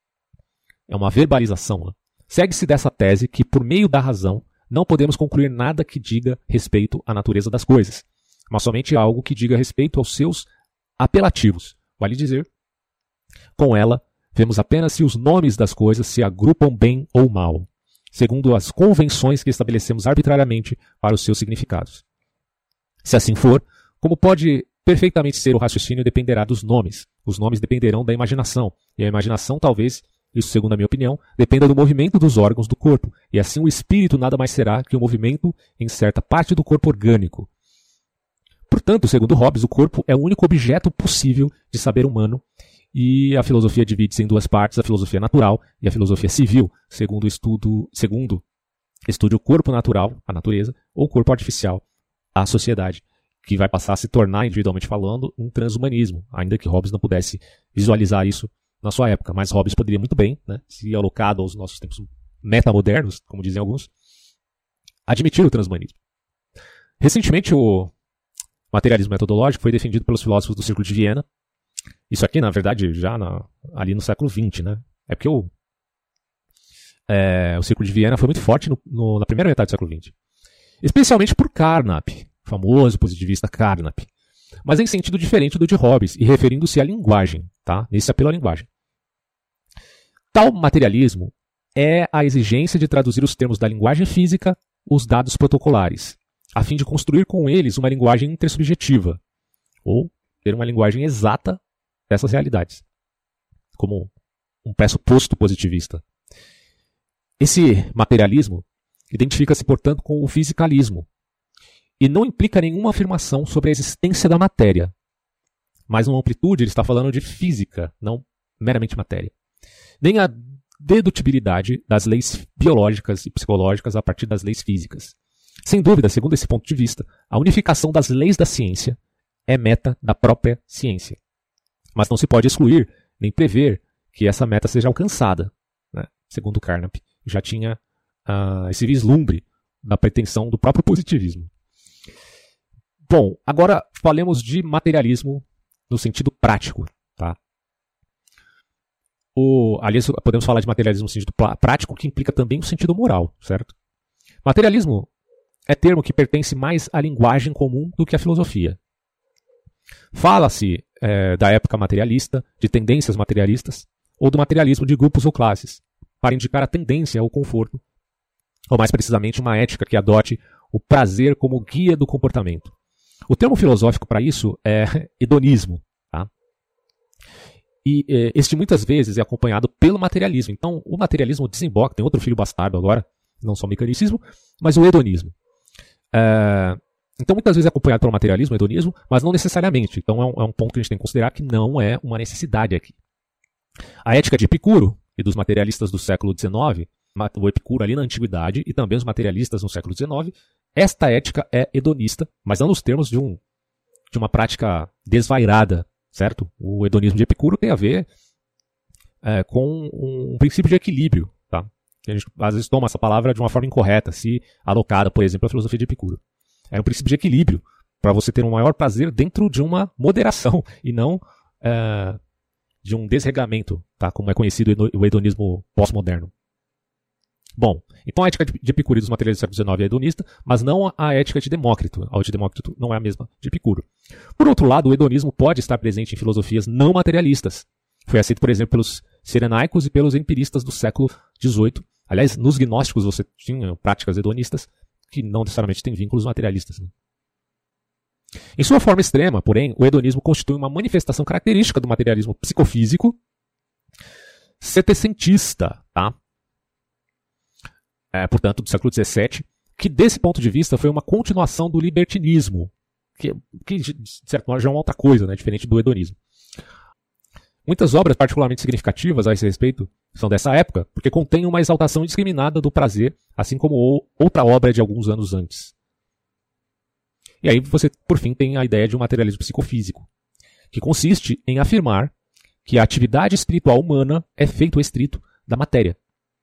É uma verbalização. Né? Segue-se dessa tese que, por meio da razão, não podemos concluir nada que diga respeito à natureza das coisas, mas somente algo que diga respeito aos seus apelativos. Vale dizer, com ela, vemos apenas se os nomes das coisas se agrupam bem ou mal, segundo as convenções que estabelecemos arbitrariamente para os seus significados. Se assim for, como pode perfeitamente ser o raciocínio dependerá dos nomes. Os nomes dependerão da imaginação, e a imaginação talvez, isso segundo a minha opinião, dependa do movimento dos órgãos do corpo, e assim o espírito nada mais será que o movimento em certa parte do corpo orgânico. Portanto, segundo Hobbes, o corpo é o único objeto possível de saber humano, e a filosofia divide-se em duas partes, a filosofia natural e a filosofia civil, segundo estude o corpo natural, a natureza, ou o corpo artificial, a sociedade, que vai passar a se tornar, individualmente falando, um transhumanismo, ainda que Hobbes não pudesse visualizar isso na sua época. Mas Hobbes poderia muito bem, né, se alocado aos nossos tempos metamodernos, como dizem alguns, admitir o transhumanismo. Recentemente, o materialismo metodológico foi defendido pelos filósofos do Círculo de Viena. Isso aqui, na verdade, já ali no século XX, né? É porque o Círculo de Viena foi muito forte na primeira metade do século XX. Especialmente por Carnap, famoso positivista Carnap. mas em sentido diferente do de Hobbes e referindo-se à linguagem, tá? Nesse apelo à linguagem. Tal materialismo é a exigência de traduzir os termos da linguagem física, os dados protocolares, a fim de construir com eles uma linguagem intersubjetiva, ou ter uma linguagem exata dessas realidades, como um pressuposto positivista. Esse materialismo identifica-se, portanto, com o fisicalismo, e não implica nenhuma afirmação sobre a existência da matéria. Mas, numa amplitude, ele está falando de física, não meramente matéria. Nem a dedutibilidade das leis biológicas e psicológicas a partir das leis físicas. Sem dúvida, segundo esse ponto de vista, a unificação das leis da ciência é meta da própria ciência. Mas não se pode excluir nem prever que essa meta seja alcançada, né? Segundo Carnap, já tinha esse vislumbre da pretensão do próprio positivismo. Bom, agora falemos de materialismo no sentido prático, tá? Aliás, podemos falar de materialismo no sentido prático, que implica também o sentido moral, certo? Materialismo é termo que pertence mais à linguagem comum do que à filosofia. Fala-se da época materialista, de tendências materialistas, ou do materialismo de grupos ou classes, para indicar a tendência ao conforto, ou mais precisamente uma ética que adote o prazer como guia do comportamento. O termo filosófico para isso é hedonismo. Tá? E este muitas vezes é acompanhado pelo materialismo. Então o materialismo desemboca, tem outro filho bastardo agora, não só o mecanicismo, mas o hedonismo. Então muitas vezes é acompanhado pelo materialismo, o hedonismo, mas não necessariamente. Então é um ponto que a gente tem que considerar que não é uma necessidade aqui. A ética de Epicuro e dos materialistas do século XIX, o Epicuro ali na Antiguidade e também os materialistas no século XIX, esta ética é hedonista, mas não nos termos de uma prática desvairada, certo? O hedonismo de Epicuro tem a ver com um princípio de equilíbrio, tá? A gente às vezes toma essa palavra de uma forma incorreta, se alocada, por exemplo, à filosofia de Epicuro. É um princípio de equilíbrio, para você ter um maior prazer dentro de uma moderação, e não de um desregramento, tá? Como é conhecido o hedonismo pós-moderno. Bom, então a ética de Epicuro e dos materialistas do século XIX é hedonista, mas não a ética de Demócrito. A de Demócrito não é a mesma de Epicuro. Por outro lado, o hedonismo pode estar presente em filosofias não materialistas. Foi aceito, por exemplo, pelos cirenaicos e pelos empiristas do século XVIII. Aliás, nos gnósticos você tinha práticas hedonistas que não necessariamente têm vínculos materialistas. Né? Em sua forma extrema, porém, o hedonismo constitui uma manifestação característica do materialismo psicofísico setecentista, tá? Portanto, do século XVII, que desse ponto de vista foi uma continuação do libertinismo, que de certo modo já é uma outra coisa, né, diferente do hedonismo. Muitas obras particularmente significativas a esse respeito são dessa época, porque contêm uma exaltação indiscriminada do prazer, assim como outra obra de alguns anos antes. E aí você, por fim, tem a ideia de um materialismo psicofísico, que consiste em afirmar que a atividade espiritual humana é feito estrito da matéria.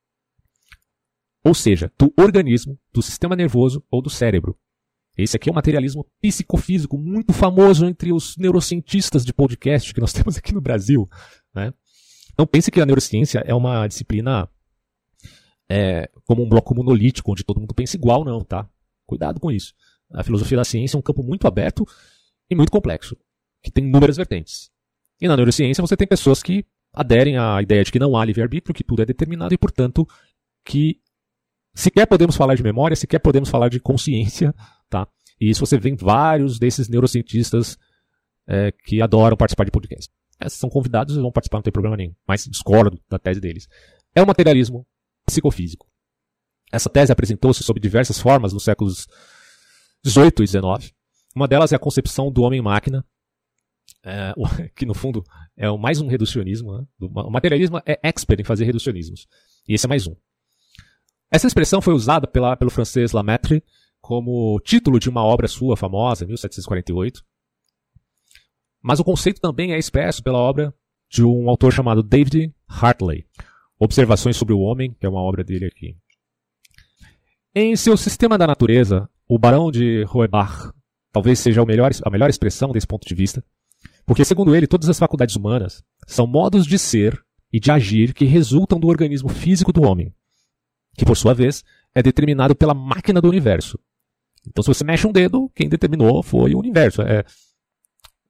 Ou seja, do organismo, do sistema nervoso ou do cérebro. Esse aqui é um materialismo psicofísico muito famoso entre os neurocientistas de podcast que nós temos aqui no Brasil. Né? Não pense que a neurociência é uma disciplina como um bloco monolítico, onde todo mundo pensa igual, não, tá? Cuidado com isso. A filosofia da ciência é um campo muito aberto e muito complexo, que tem inúmeras vertentes. E na neurociência você tem pessoas que aderem à ideia de que não há livre-arbítrio, que tudo é determinado e, portanto, que sequer podemos falar de memória, sequer podemos falar de consciência, tá? E isso você vê em vários desses neurocientistas que adoram participar de podcast. São convidados e vão participar, não tem problema nenhum. Mas discordo da tese deles. É o materialismo psicofísico. Essa tese apresentou-se sob diversas formas nos séculos XVIII e XIX. Uma delas é a concepção do homem-máquina, que no fundo é mais um reducionismo. Né? O materialismo é expert em fazer reducionismos. E esse é mais um. Essa expressão foi usada pelo francês Lemaitre como título de uma obra sua famosa, em 1748. Mas o conceito também é expresso pela obra de um autor chamado David Hartley, Observações sobre o Homem, que é uma obra dele aqui. Em seu Sistema da Natureza, o Barão de Roebach talvez seja a melhor expressão desse ponto de vista, porque, segundo ele, todas as faculdades humanas são modos de ser e de agir que resultam do organismo físico do homem, que, por sua vez, é determinado pela máquina do universo. Então, se você mexe um dedo, quem determinou foi o universo.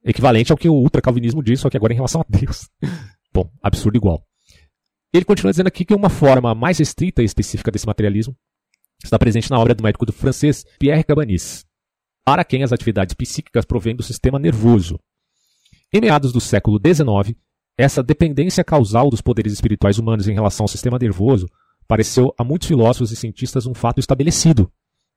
Equivalente ao que o ultracalvinismo diz, só que agora em relação a Deus. Bom, absurdo igual. Ele continua dizendo aqui que uma forma mais restrita e específica desse materialismo está presente na obra do médico francês Pierre Cabanis, para quem as atividades psíquicas provêm do sistema nervoso. Em meados do século XIX, essa dependência causal dos poderes espirituais humanos em relação ao sistema nervoso pareceu a muitos filósofos e cientistas um fato estabelecido.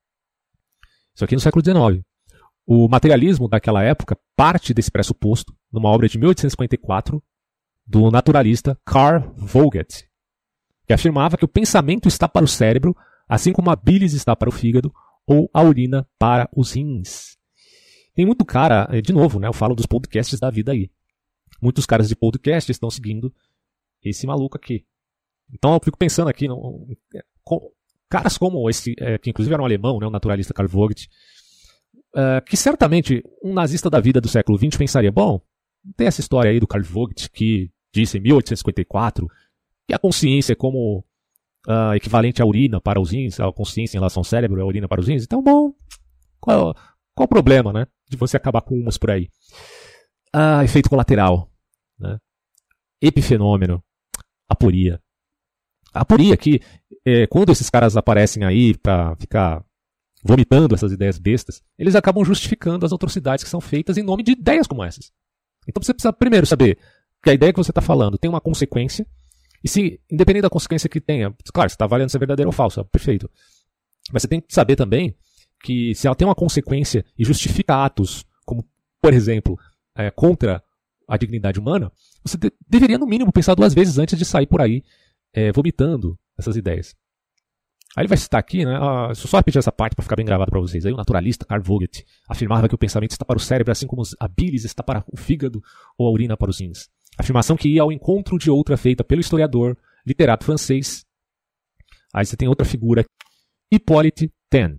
Isso aqui no século XIX. O materialismo daquela época parte desse pressuposto numa obra de 1854 do naturalista Carl Vogt, que afirmava que o pensamento está para o cérebro, assim como a bilis está para o fígado ou a urina para os rins. Tem muito cara, de novo, né, eu falo dos podcasts da vida aí. Muitos caras de podcast estão seguindo esse maluco aqui. Então eu fico pensando aqui, caras como esse, que inclusive era um alemão, né, o naturalista Carl Vogt, que certamente um nazista da vida do século XX pensaria, bom, tem essa história aí do Carl Vogt que disse em 1854 que a consciência é como equivalente à urina para os rins, a consciência em relação ao cérebro é a urina para os rins, então bom, qual o problema, né, de você acabar com umas por aí? Efeito colateral, né? Epifenômeno, aporia. A aporia que, quando esses caras aparecem aí para ficar vomitando essas ideias bestas, eles acabam justificando as atrocidades que são feitas em nome de ideias como essas. Então você precisa primeiro saber que a ideia que você está falando tem uma consequência, e se, independente da consequência que tenha, claro, você está avaliando se é verdadeiro ou falso, perfeito. Mas você tem que saber também que se ela tem uma consequência e justifica atos, como, por exemplo, contra a dignidade humana, você deveria, no mínimo, pensar 2 vezes antes de sair por aí vomitando essas ideias. Aí ele vai citar aqui, né? Deixa eu só repetir essa parte para ficar bem gravado para vocês. Aí o naturalista Carl Vogt afirmava que o pensamento está para o cérebro, assim como a bilis está para o fígado ou a urina para os rins. Afirmação que ia ao encontro de outra feita pelo historiador, literato francês. Aí você tem outra figura, Hippolyte Taine,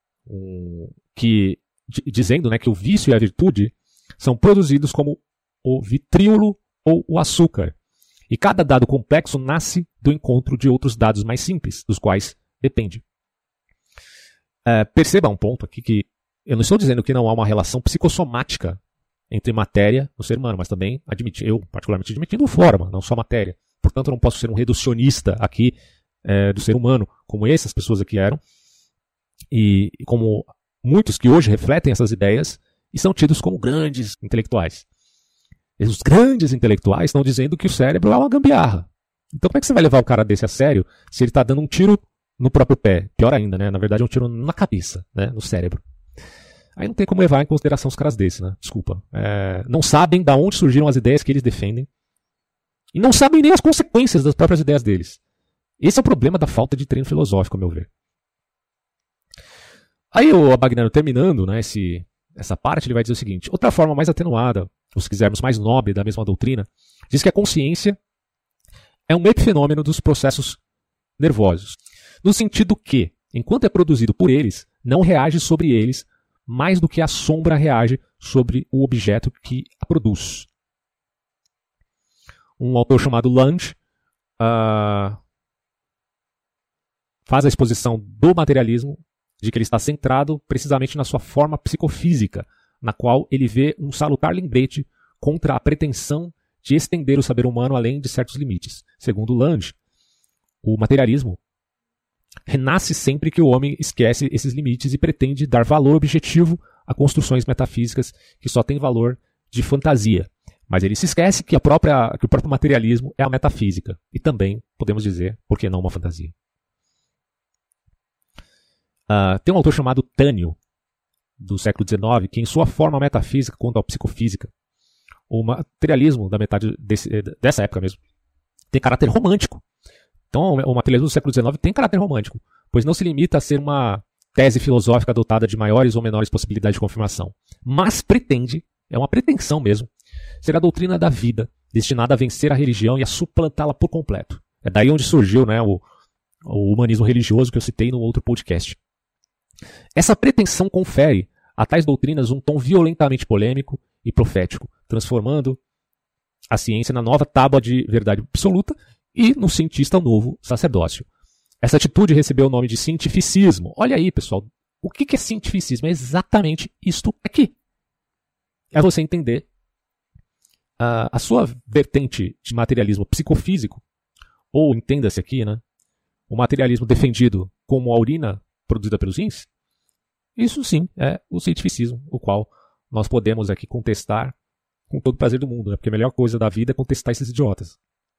dizendo, né, que o vício e a virtude são produzidos como o vitríolo ou o açúcar. E cada dado complexo nasce do encontro de outros dados mais simples, dos quais depende. Perceba um ponto aqui que eu não estou dizendo que não há uma relação psicossomática entre matéria no ser humano, mas também eu particularmente admitindo forma, não só matéria. Portanto, eu não posso ser um reducionista aqui do ser humano, como essas pessoas aqui eram, e como muitos que hoje refletem essas ideias e são tidos como grandes intelectuais. Os grandes intelectuais estão dizendo que o cérebro é uma gambiarra. Então como é que você vai levar o cara desse a sério se ele está dando um tiro no próprio pé? Pior ainda, né? Na verdade é um tiro na cabeça, né? No cérebro. Aí não tem como levar em consideração os caras desses, né? Desculpa. Não sabem de onde surgiram as ideias que eles defendem. E não sabem nem as consequências das próprias ideias deles. Esse é o problema da falta de treino filosófico, a meu ver. Aí o Abagnano, terminando, né, essa parte, ele vai dizer o seguinte: outra forma mais atenuada, ou se quisermos mais nobre da mesma doutrina, diz que a consciência é um epifenômeno dos processos nervosos, no sentido que, enquanto é produzido por eles, não reage sobre eles mais do que a sombra reage sobre o objeto que a produz. Um autor chamado Lange faz a exposição do materialismo de que ele está centrado precisamente na sua forma psicofísica, na qual ele vê um salutar lembrete contra a pretensão de estender o saber humano além de certos limites. Segundo Lange, o materialismo renasce sempre que o homem esquece esses limites e pretende dar valor objetivo a construções metafísicas que só têm valor de fantasia. Mas ele se esquece que o próprio materialismo é a metafísica. E também, podemos dizer, por que não uma fantasia? Tem um autor chamado Tânio, do século XIX, que em sua forma metafísica quanto à psicofísica, o materialismo da metade dessa época mesmo tem caráter romântico. Então o materialismo do século XIX tem caráter romântico, pois não se limita a ser uma tese filosófica dotada de maiores ou menores possibilidades de confirmação, mas pretende, é uma pretensão mesmo, ser a doutrina da vida, destinada a vencer a religião e a suplantá-la por completo. É daí onde surgiu, né, o humanismo religioso que eu citei no outro podcast. Essa pretensão confere a tais doutrinas um tom violentamente polêmico e profético, transformando a ciência na nova tábua de verdade absoluta e no cientista novo sacerdócio. Essa atitude recebeu o nome de cientificismo. Olha aí, pessoal, o que é cientificismo? É exatamente isto aqui. É você entender a sua vertente de materialismo psicofísico, ou entenda-se aqui, né, o materialismo defendido como a urina produzida pelos rins, isso sim é o cientificismo, o qual nós podemos aqui contestar com todo o prazer do mundo, né, porque a melhor coisa da vida é contestar esses idiotas.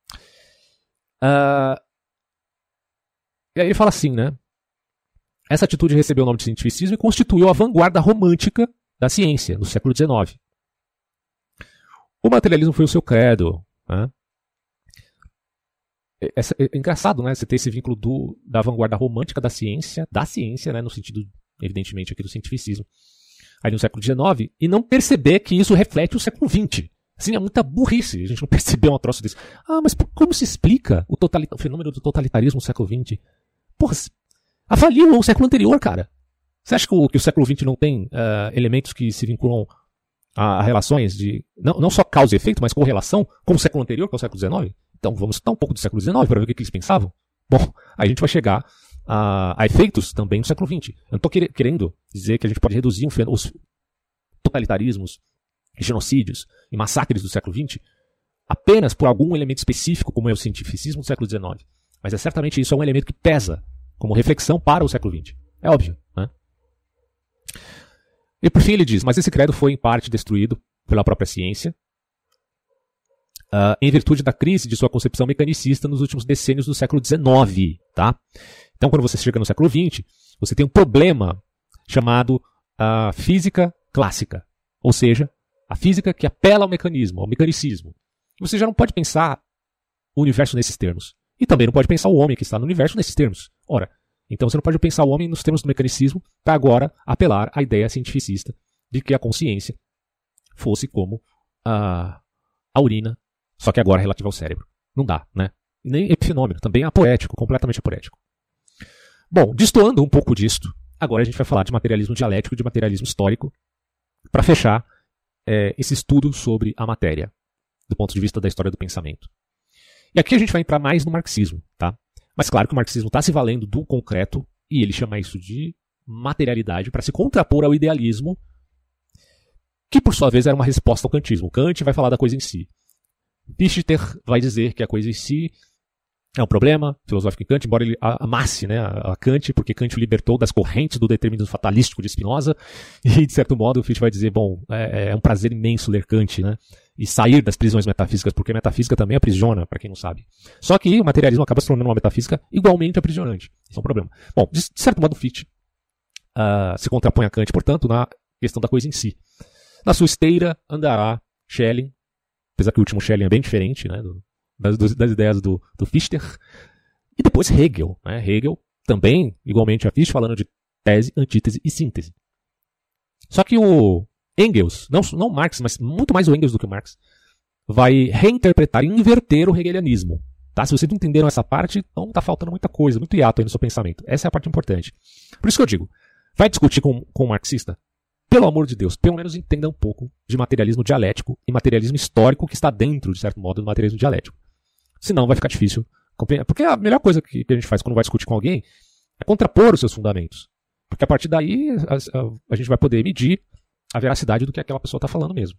E aí ele fala assim, né? Essa atitude recebeu o nome de cientificismo e constituiu a vanguarda romântica da ciência no século XIX. O materialismo foi o seu credo. Né? É engraçado, né? Você ter esse vínculo da vanguarda romântica da ciência, né? No sentido, evidentemente, aqui do cientificismo, aí no século XIX, e não perceber que isso reflete o século XX. Assim, é muita burrice a gente não perceber um troço desse. Mas como se explica o fenômeno do totalitarismo no século XX? Porra, avaliam o século anterior, cara. Você acha que o século XX não tem elementos que se vinculam a relações de, não só causa e efeito, mas correlação com o século anterior, que é o século XIX? Então vamos estudar um pouco do século XIX para ver o que eles pensavam. Bom, aí a gente vai chegar a efeitos também no século XX. Eu não estou querendo dizer que a gente pode reduzir os totalitarismos, genocídios e massacres do século XX apenas por algum elemento específico, como é o cientificismo do século XIX. Mas certamente isso é um elemento que pesa como reflexão para o século XX. É óbvio, né? E por fim ele diz, mas esse credo foi em parte destruído pela própria ciência, em virtude da crise de sua concepção mecanicista nos últimos decênios do século XIX. Tá? Então quando você chega no século XX, você tem um problema chamado física clássica, ou seja, a física que apela ao mecanismo, ao mecanicismo. Você já não pode pensar o universo nesses termos. E também não pode pensar o homem que está no universo nesses termos. Ora, então você não pode pensar o homem nos termos do mecanicismo para agora apelar à ideia cientificista de que a consciência fosse como a urina, só que agora relativa ao cérebro. Não dá, né? E nem epifenômeno, também é apoético, completamente apoético. Bom, destoando um pouco disto, agora a gente vai falar de materialismo dialético e de materialismo histórico para fechar esse estudo sobre a matéria, do ponto de vista da história do pensamento. E aqui a gente vai entrar mais no marxismo, tá? Mas claro que o marxismo está se valendo do concreto e ele chama isso de materialidade para se contrapor ao idealismo, que por sua vez era uma resposta ao kantismo. Kant vai falar da coisa em si. Fichte vai dizer que a coisa em si é um problema filosófico em Kant, embora ele amasse, né, a Kant, porque Kant o libertou das correntes do determinismo fatalístico de Spinoza, e de certo modo o Fichte vai dizer, bom, é um prazer imenso ler Kant, né, e sair das prisões metafísicas, porque a metafísica também aprisiona, para quem não sabe. Só que o materialismo acaba se tornando uma metafísica igualmente aprisionante. Isso é um problema. Bom, de certo modo o Fichte se contrapõe a Kant, portanto, na questão da coisa em si. Na sua esteira andará Schelling, apesar que o último Schelling é bem diferente, né, das ideias do Fichte, e depois Hegel. Né? Hegel também, igualmente a Fichte, falando de tese, antítese e síntese. Só que o Engels, não Marx, mas muito mais o Engels do que o Marx, vai reinterpretar e inverter o hegelianismo. Tá? Se vocês não entenderam essa parte, então está faltando muita coisa, muito hiato aí no seu pensamento. Essa é a parte importante. Por isso que eu digo, vai discutir com um marxista? Pelo amor de Deus, pelo menos entenda um pouco de materialismo dialético e materialismo histórico que está dentro, de certo modo, do materialismo dialético. Senão vai ficar difícil compreender. Porque a melhor coisa que a gente faz quando vai discutir com alguém é contrapor os seus fundamentos. Porque a partir daí a gente vai poder medir a veracidade do que aquela pessoa está falando mesmo.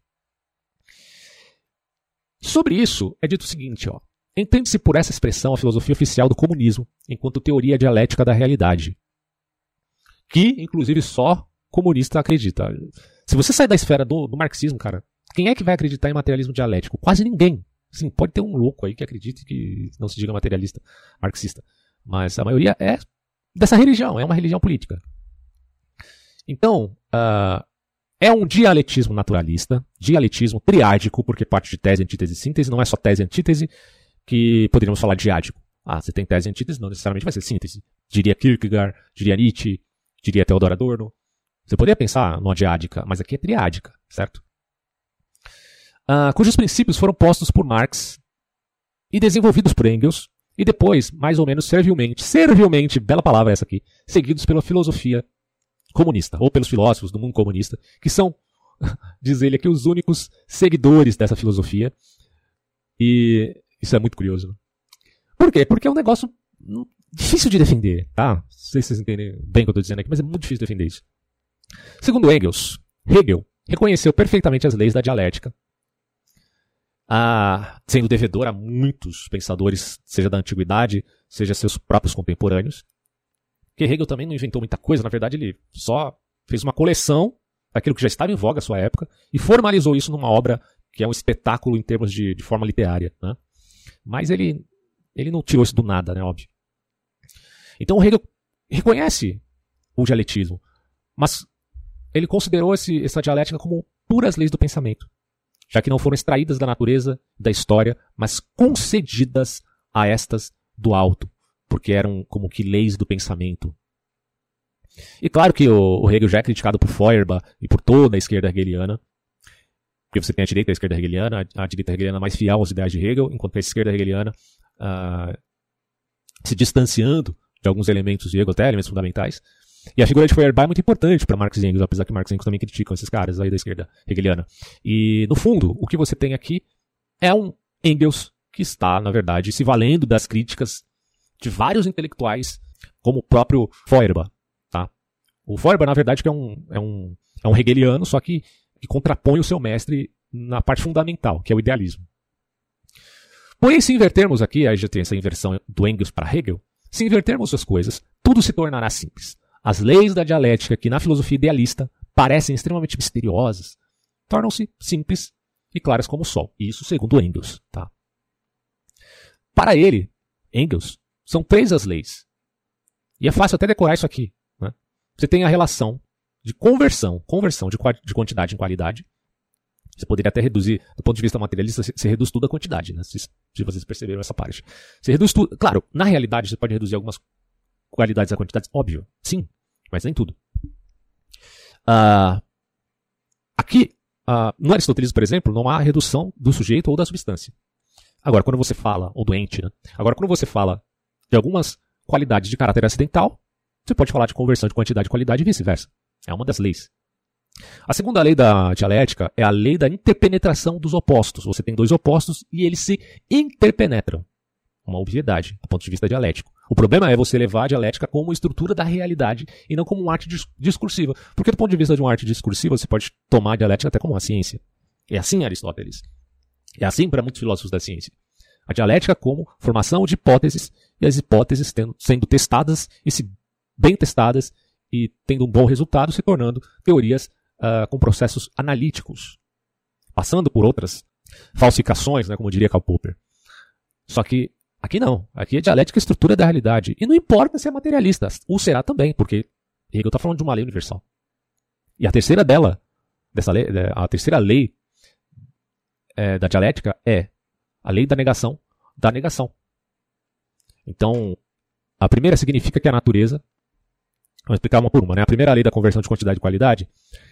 Sobre isso é dito o seguinte, ó. Entende-se por essa expressão a filosofia oficial do comunismo enquanto teoria dialética da realidade. Que, inclusive, só comunista acredita. Se você sair da esfera do marxismo, cara, quem é que vai acreditar em materialismo dialético? Quase ninguém. Sim, pode ter um louco aí que acredite que não se diga materialista, marxista. Mas a maioria é dessa religião, é uma religião política. Então, é um dialetismo naturalista, dialetismo triádico, porque parte de tese, antítese e síntese, não é só tese e antítese, que poderíamos falar diádico. Você tem tese e antítese, não necessariamente vai ser síntese. Diria Kierkegaard, diria Nietzsche, diria Theodor Adorno. Você poderia pensar numa diádica, mas aqui é triádica, certo? Cujos princípios foram postos por Marx e desenvolvidos por Engels, e depois, mais ou menos servilmente, bela palavra essa aqui, seguidos pela filosofia comunista, ou pelos filósofos do mundo comunista, que são, diz ele aqui, os únicos seguidores dessa filosofia. E isso é muito curioso. Né? Por quê? Porque é um negócio difícil de defender, tá? Não sei se vocês entendem bem o que eu estou dizendo aqui, mas é muito difícil de defender isso. Segundo Engels, Hegel reconheceu perfeitamente as leis da dialética sendo devedor a muitos pensadores, seja da antiguidade, seja seus próprios contemporâneos. Porque Hegel também não inventou muita coisa, na verdade ele só fez uma coleção daquilo que já estava em voga à sua época e formalizou isso numa obra que é um espetáculo em termos de forma literária. Né? Mas ele não tirou isso do nada, né, óbvio. Então Hegel reconhece o dialetismo, mas ele considerou essa dialética como puras leis do pensamento, já que não foram extraídas da natureza, da história, mas concedidas a estas do alto, porque eram como que leis do pensamento. E claro que o Hegel já é criticado por Feuerbach e por toda a esquerda hegeliana, porque você tem a direita e a esquerda hegeliana, a direita hegeliana mais fiel aos ideais de Hegel, enquanto a esquerda hegeliana se distanciando de alguns elementos de Hegel, até elementos fundamentais. E a figura de Feuerbach é muito importante para Marx e Engels, apesar que Marx e Engels também criticam esses caras aí da esquerda hegeliana. E, no fundo, o que você tem aqui é um Engels que está, na verdade, se valendo das críticas de vários intelectuais, como o próprio Feuerbach. Tá? O Feuerbach, na verdade, que é um hegeliano, só que contrapõe o seu mestre na parte fundamental, que é o idealismo. Porém, se invertermos aqui, aí já tem essa inversão do Engels para Hegel, se invertermos as coisas, tudo se tornará simples. As leis da dialética, que na filosofia idealista parecem extremamente misteriosas, tornam-se simples e claras como o sol. Isso segundo Engels. Tá? Para ele, Engels, são 3 as leis. E é fácil até decorar isso aqui. Né? Você tem a relação de conversão de quantidade em qualidade. Você poderia até reduzir, do ponto de vista materialista, você reduz tudo a quantidade, né? Se vocês perceberam essa parte. Você reduz tudo. Claro, na realidade você pode reduzir algumas qualidades a quantidades, óbvio, sim, mas nem tudo. Aqui, no aristotelismo, por exemplo, não há redução do sujeito ou da substância. Agora, quando você fala, ou do ente, né? Agora, quando você fala de algumas qualidades de caráter acidental, você pode falar de conversão de quantidade e qualidade e vice-versa. É uma das leis. A segunda lei da dialética é a lei da interpenetração dos opostos. Você tem 2 opostos e eles se interpenetram. Uma obviedade, do ponto de vista dialético. O problema é você levar a dialética como estrutura da realidade e não como uma arte discursiva. Porque do ponto de vista de uma arte discursiva, você pode tomar a dialética até como uma ciência. É assim Aristóteles. É assim para muitos filósofos da ciência. A dialética como formação de hipóteses e as hipóteses sendo testadas e se bem testadas e tendo um bom resultado, se tornando teorias com processos analíticos, passando por outras falsificações, né, como diria Karl Popper. Só que aqui não. Aqui a dialética é a estrutura da realidade. E não importa se é materialista, ou será também, porque Hegel está falando de uma lei universal. E a terceira a terceira lei da dialética é a lei da negação da negação. Então, a primeira significa que a natureza, vamos explicar uma por uma, né? A primeira lei da conversão de quantidade e qualidade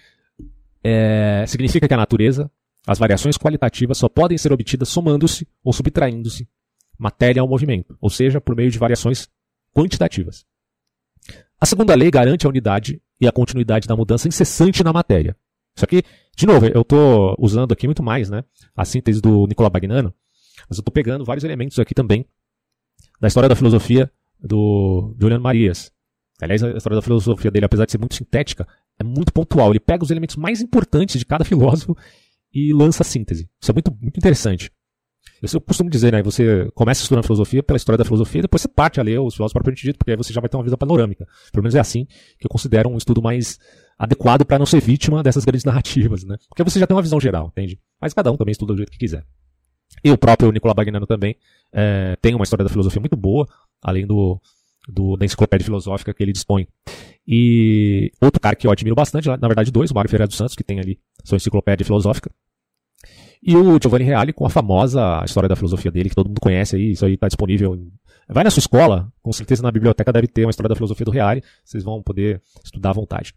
significa que a natureza, as variações qualitativas só podem ser obtidas somando-se ou subtraindo-se matéria ao movimento, ou seja, por meio de variações quantitativas. A segunda lei garante a unidade e a continuidade da mudança incessante na matéria. Isso aqui, de novo, eu estou usando aqui muito mais, né, a síntese do Nicolau Bagnano, mas eu estou pegando vários elementos aqui também da história da filosofia do Julian Marias. Aliás, a história da filosofia dele, apesar de ser muito sintética, é muito pontual. Ele pega os elementos mais importantes de cada filósofo e lança a síntese. Isso é muito, muito interessante. Eu costumo dizer, né, você começa a estudar filosofia pela história da filosofia e depois você parte a ler os filósofos propriamente dito, porque aí você já vai ter uma visão panorâmica. Pelo menos é assim que eu considero um estudo mais adequado para não ser vítima dessas grandes narrativas, né? Porque você já tem uma visão geral, entende? Mas cada um também estuda do jeito que quiser. E o próprio Nicolau Bagnano também tem uma história da filosofia muito boa, além da enciclopédia filosófica que ele dispõe. E outro cara que eu admiro bastante, na verdade 2, o Mário Ferreira dos Santos, que tem ali sua enciclopédia filosófica. E o Giovanni Reale com a famosa história da filosofia dele, que todo mundo conhece aí, isso aí está disponível. Vai na sua escola, com certeza na biblioteca deve ter uma história da filosofia do Reale, vocês vão poder estudar à vontade.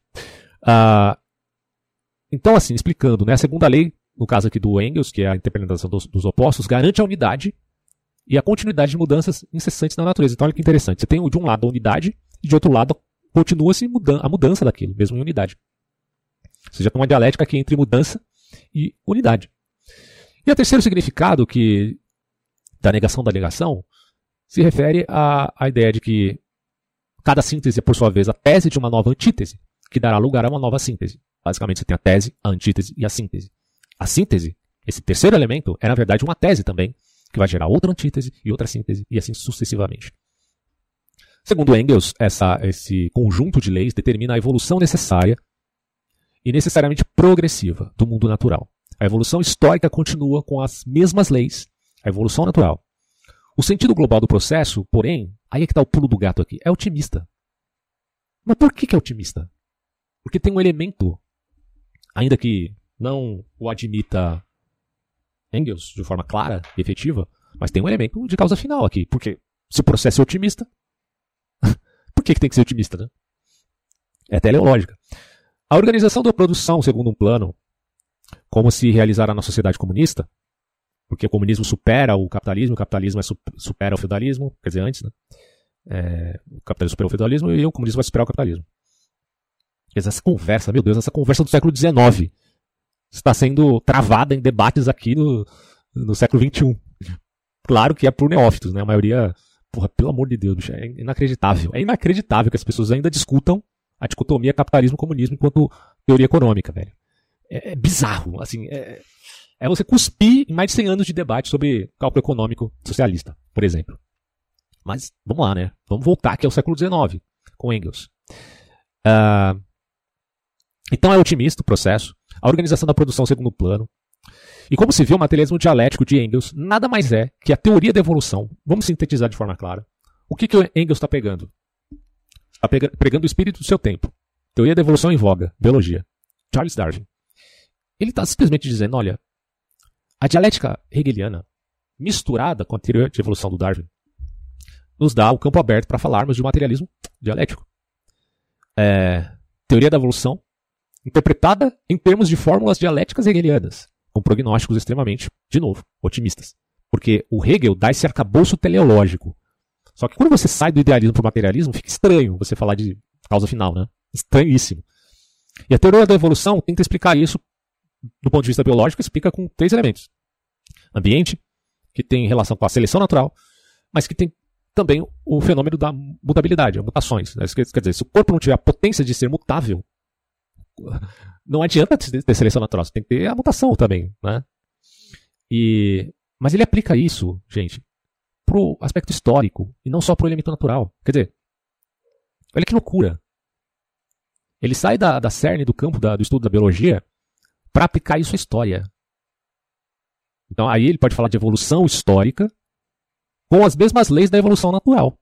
Então, assim, explicando, né, a segunda lei, no caso aqui do Engels, que é a interpenetração dos opostos, garante a unidade e a continuidade de mudanças incessantes na natureza. Então, olha que interessante. Você tem de um lado a unidade e de outro lado continua-se a mudança daquilo, mesmo em unidade. Você já tem uma dialética aqui entre mudança e unidade. E o terceiro significado da negação da negação se refere à ideia de que cada síntese é, por sua vez, a tese de uma nova antítese, que dará lugar a uma nova síntese. Basicamente, você tem a tese, a antítese e a síntese. A síntese Esse terceiro elemento é, na verdade, uma tese também, que vai gerar outra antítese e outra síntese, e assim sucessivamente. Segundo Engels, esse conjunto de leis determina a evolução necessária e necessariamente progressiva do mundo natural. A evolução histórica continua com as mesmas leis, a evolução natural. O sentido global do processo, porém, aí é que está o pulo do gato aqui, é otimista. Mas por que é otimista? Porque tem um elemento, ainda que não o admita Engels de forma clara e efetiva, mas tem um elemento de causa final aqui. Porque se o processo é otimista, por que tem que ser otimista, né? É teleológica. A organização da produção segundo um plano, como se realizará na sociedade comunista, porque o comunismo supera o capitalismo supera o feudalismo, quer dizer, antes, né? O capitalismo supera o feudalismo e o comunismo vai superar o capitalismo. Quer dizer, essa conversa, meu Deus, essa conversa do século XIX está sendo travada em debates aqui no século XXI. Claro que é por neófitos, né? A maioria, porra, pelo amor de Deus, bicho, é inacreditável. É inacreditável que as pessoas ainda discutam a dicotomia capitalismo-comunismo enquanto teoria econômica, velho. É bizarro, assim, é você cuspir em mais de 100 anos de debate sobre cálculo econômico socialista, por exemplo. Mas, vamos lá, né? Vamos voltar aqui ao século XIX, com Engels. Então é otimista o processo, a organização da produção segundo o plano. E como se vê, o materialismo dialético de Engels nada mais é que a teoria da evolução. Vamos sintetizar de forma clara. O que o Engels está pegando? Está pregando o espírito do seu tempo. Teoria da evolução em voga, biologia. Charles Darwin. Ele está simplesmente dizendo, olha, a dialética hegeliana, misturada com a teoria de evolução do Darwin, nos dá o campo aberto para falarmos de materialismo dialético. Teoria da evolução, interpretada em termos de fórmulas dialéticas hegelianas, com prognósticos extremamente, de novo, otimistas. Porque o Hegel dá esse arcabouço teleológico. Só que quando você sai do idealismo para o materialismo, fica estranho você falar de causa final, né? Estranhíssimo. E a teoria da evolução tenta explicar isso, do ponto de vista biológico, explica com 3 elementos. Ambiente, que tem relação com a seleção natural, mas que tem também o fenômeno da mutabilidade, as mutações. Quer dizer, se o corpo não tiver a potência de ser mutável, não adianta ter seleção natural, você tem que ter a mutação também, né? Mas ele aplica isso, gente, pro aspecto histórico e não só pro elemento natural. Quer dizer, olha que loucura. Ele sai da cerne do campo do estudo da biologia para aplicar isso à história. Então aí ele pode falar de evolução histórica com as mesmas leis da evolução natural.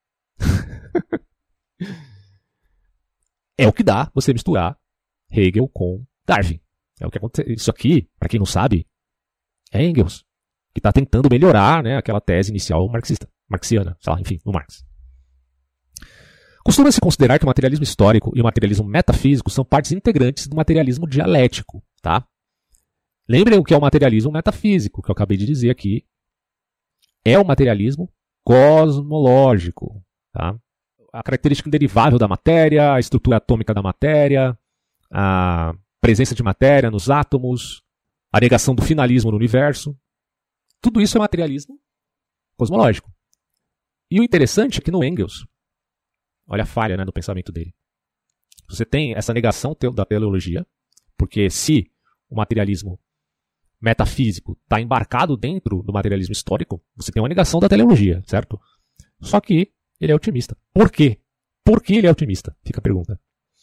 É o que dá você misturar Hegel com Darwin. É o que acontece. Isso aqui, para quem não sabe, é Engels, que está tentando melhorar, né, aquela tese inicial marxiana, sei lá, enfim, no Marx. Costuma-se considerar que o materialismo histórico e o materialismo metafísico são partes integrantes do materialismo dialético, tá? Lembrem o que é o materialismo metafísico, que eu acabei de dizer aqui. É o materialismo cosmológico, tá? A característica derivável da matéria, a estrutura atômica da matéria, a presença de matéria nos átomos, a negação do finalismo no universo. Tudo isso é materialismo cosmológico. E o interessante é que no Engels, olha a falha, né, do pensamento dele. Você tem essa negação da teleologia, porque se o materialismo metafísico está embarcado dentro do materialismo histórico, você tem uma negação da teleologia, certo? Só que ele é otimista. Por quê? Por que ele é otimista? Fica a pergunta.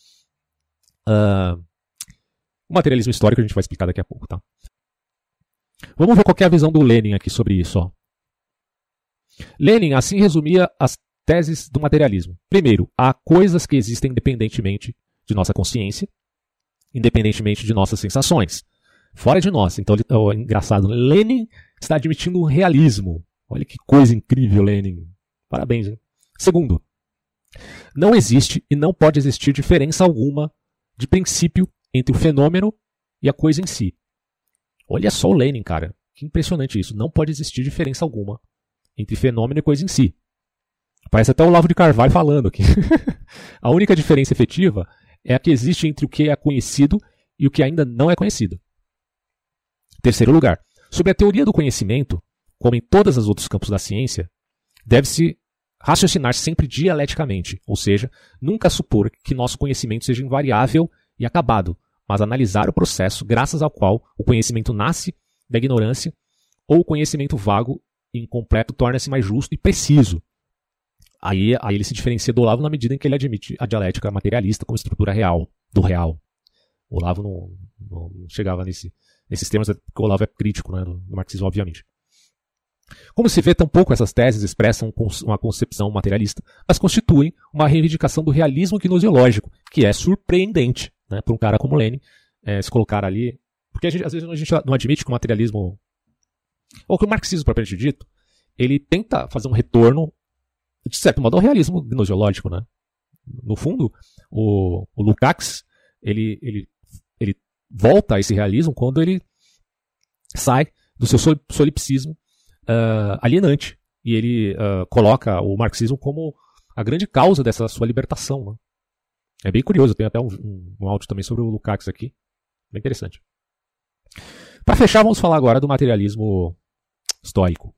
O materialismo histórico a gente vai explicar daqui a pouco, tá? Vamos ver qual é a visão do Lenin aqui sobre isso, ó. Lenin assim resumia as teses do materialismo. Primeiro, há coisas que existem independentemente de nossa consciência, independentemente de nossas sensações, fora de nós. Então, engraçado, Lenin está admitindo o realismo. Olha que coisa incrível, Lenin. Parabéns, hein? Segundo, não existe e não pode existir diferença alguma de princípio entre o fenômeno e a coisa em si. Olha só o Lenin, cara. Que impressionante isso. Não pode existir diferença alguma entre fenômeno e coisa em si. Parece até o Olavo de Carvalho falando aqui. A única diferença efetiva é a que existe entre o que é conhecido e o que ainda não é conhecido. Terceiro lugar, sobre a teoria do conhecimento, como em todos os outros campos da ciência, deve-se raciocinar sempre dialeticamente, ou seja, nunca supor que nosso conhecimento seja invariável e acabado, mas analisar o processo graças ao qual o conhecimento nasce da ignorância, ou o conhecimento vago e incompleto torna-se mais justo e preciso. Aí ele se diferencia do Olavo na medida em que ele admite a dialética materialista como estrutura real, do real. O Olavo não chegava nesses termos, porque o Olavo é crítico, né, do marxismo, obviamente. Como se vê, tampouco essas teses expressam uma concepção materialista, mas constituem uma reivindicação do realismo gnosiológico, que é surpreendente, né, para um cara como Lenin se colocar ali. Porque às vezes a gente não admite que o materialismo, ou que o marxismo propriamente dito, ele tenta fazer um retorno, de certo modo, ao realismo gnosiológico. Né? No fundo, o Lukács ele volta a esse realismo quando ele sai do seu solipsismo alienante. E ele coloca o marxismo como a grande causa dessa sua libertação. Né? É bem curioso, tem até um áudio também sobre o Lukács aqui. Bem interessante. Para fechar, vamos falar agora do materialismo histórico.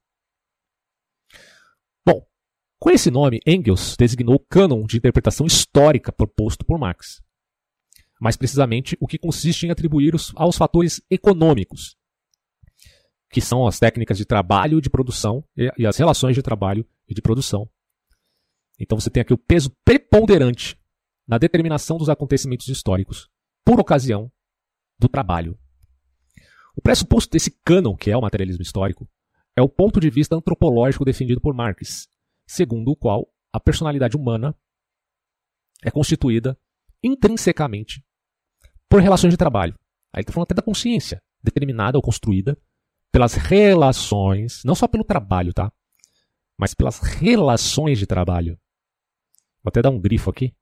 Bom, com esse nome, Engels designou o cânon de interpretação histórica proposto por Marx. Mais precisamente, o que consiste em atribuir aos fatores econômicos, que são as técnicas de trabalho e de produção e as relações de trabalho e de produção. Então você tem aqui o peso preponderante na determinação dos acontecimentos históricos por ocasião do trabalho. O pressuposto desse cânon, que é o materialismo histórico, é o ponto de vista antropológico defendido por Marx, segundo o qual a personalidade humana é constituída intrinsecamente por relações de trabalho. Aí está falando até da consciência, determinada ou construída pelas relações, não só pelo trabalho, tá? Mas pelas relações de trabalho. Vou até dar um grifo aqui.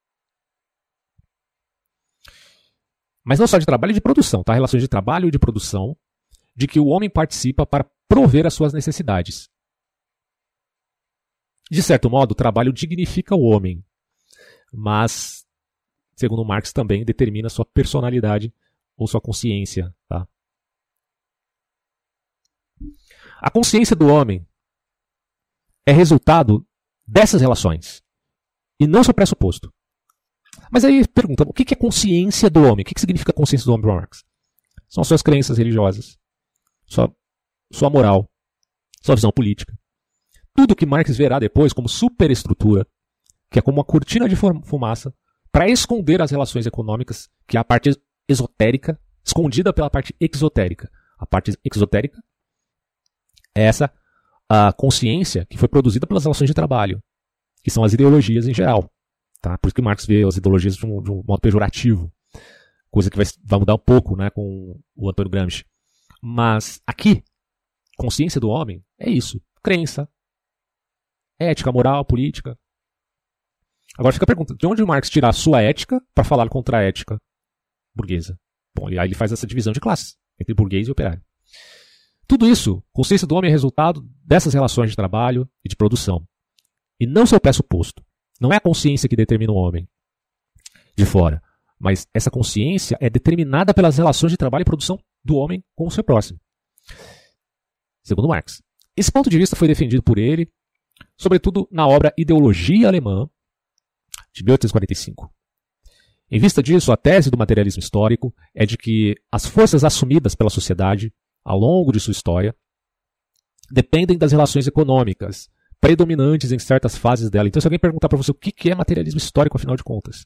Mas não só de trabalho e de produção, tá? Relações de trabalho e de produção, de que o homem participa para prover as suas necessidades. De certo modo, o trabalho dignifica o homem, mas, segundo Marx, também determina sua personalidade ou sua consciência, tá? A consciência do homem é resultado dessas relações e não seu pressuposto. Mas aí pergunta, o que é consciência do homem? O que significa consciência do homem para Marx? São as suas crenças religiosas, sua moral, sua visão política. Tudo que Marx verá depois como superestrutura, que é como uma cortina de fumaça, para esconder as relações econômicas, que é a parte esotérica, escondida pela parte exotérica. A parte exotérica é essa a consciência que foi produzida pelas relações de trabalho, que são as ideologias em geral. Tá? Por isso que Marx vê as ideologias de um modo pejorativo, coisa que vai mudar um pouco, né, com o Antônio Gramsci. Mas aqui, consciência do homem é isso, crença, ética, moral, política. Agora fica a pergunta, de onde Marx tira a sua ética para falar contra a ética burguesa? Bom, aí ele faz essa divisão de classes, entre burguês e operário. Tudo isso, consciência do homem é resultado dessas relações de trabalho e de produção, e não seu pressuposto. Não é a consciência que determina o homem de fora, mas essa consciência é determinada pelas relações de trabalho e produção do homem com o seu próximo. Segundo Marx. Esse ponto de vista foi defendido por ele, sobretudo na obra Ideologia Alemã, de 1845. Em vista disso, a tese do materialismo histórico é de que as forças assumidas pela sociedade ao longo de sua história dependem das relações econômicas predominantes em certas fases dela. Então, se alguém perguntar para você o que é materialismo histórico, afinal de contas.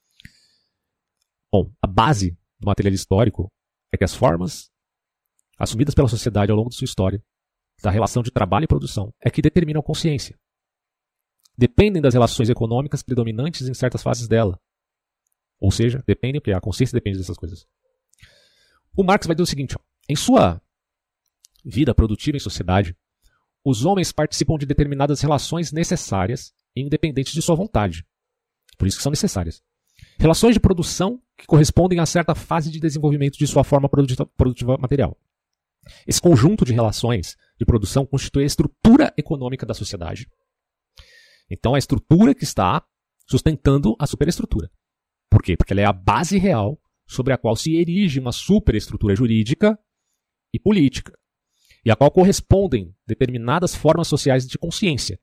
Bom, a base do materialismo histórico é que as formas assumidas pela sociedade ao longo de sua história, da relação de trabalho e produção, é que determinam a consciência. Dependem das relações econômicas predominantes em certas fases dela. Ou seja, dependem, porque a consciência depende dessas coisas. O Marx vai dizer o seguinte, ó, em sua vida produtiva em sociedade, os homens participam de determinadas relações necessárias e independentes de sua vontade. Por isso que são necessárias. Relações de produção que correspondem a certa fase de desenvolvimento de sua forma produtiva material. Esse conjunto de relações de produção constitui a estrutura econômica da sociedade. Então, a estrutura que está sustentando a superestrutura. Por quê? Porque ela é a base real sobre a qual se erige uma superestrutura jurídica e política, e a qual correspondem determinadas formas sociais de consciência.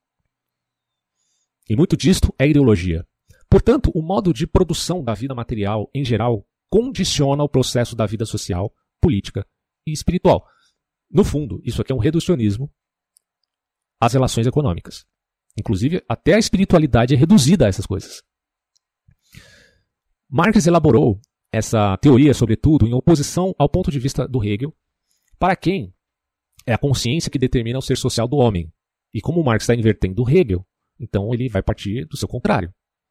E muito disto é ideologia. Portanto, o modo de produção da vida material, em geral, condiciona o processo da vida social, política e espiritual. No fundo, isso aqui é um reducionismo às relações econômicas. Inclusive, até a espiritualidade é reduzida a essas coisas. Marx elaborou essa teoria, sobretudo, em oposição ao ponto de vista do Hegel, para quem é a consciência que determina o ser social do homem. E como Marx está invertendo o Hegel, então ele vai partir do seu contrário.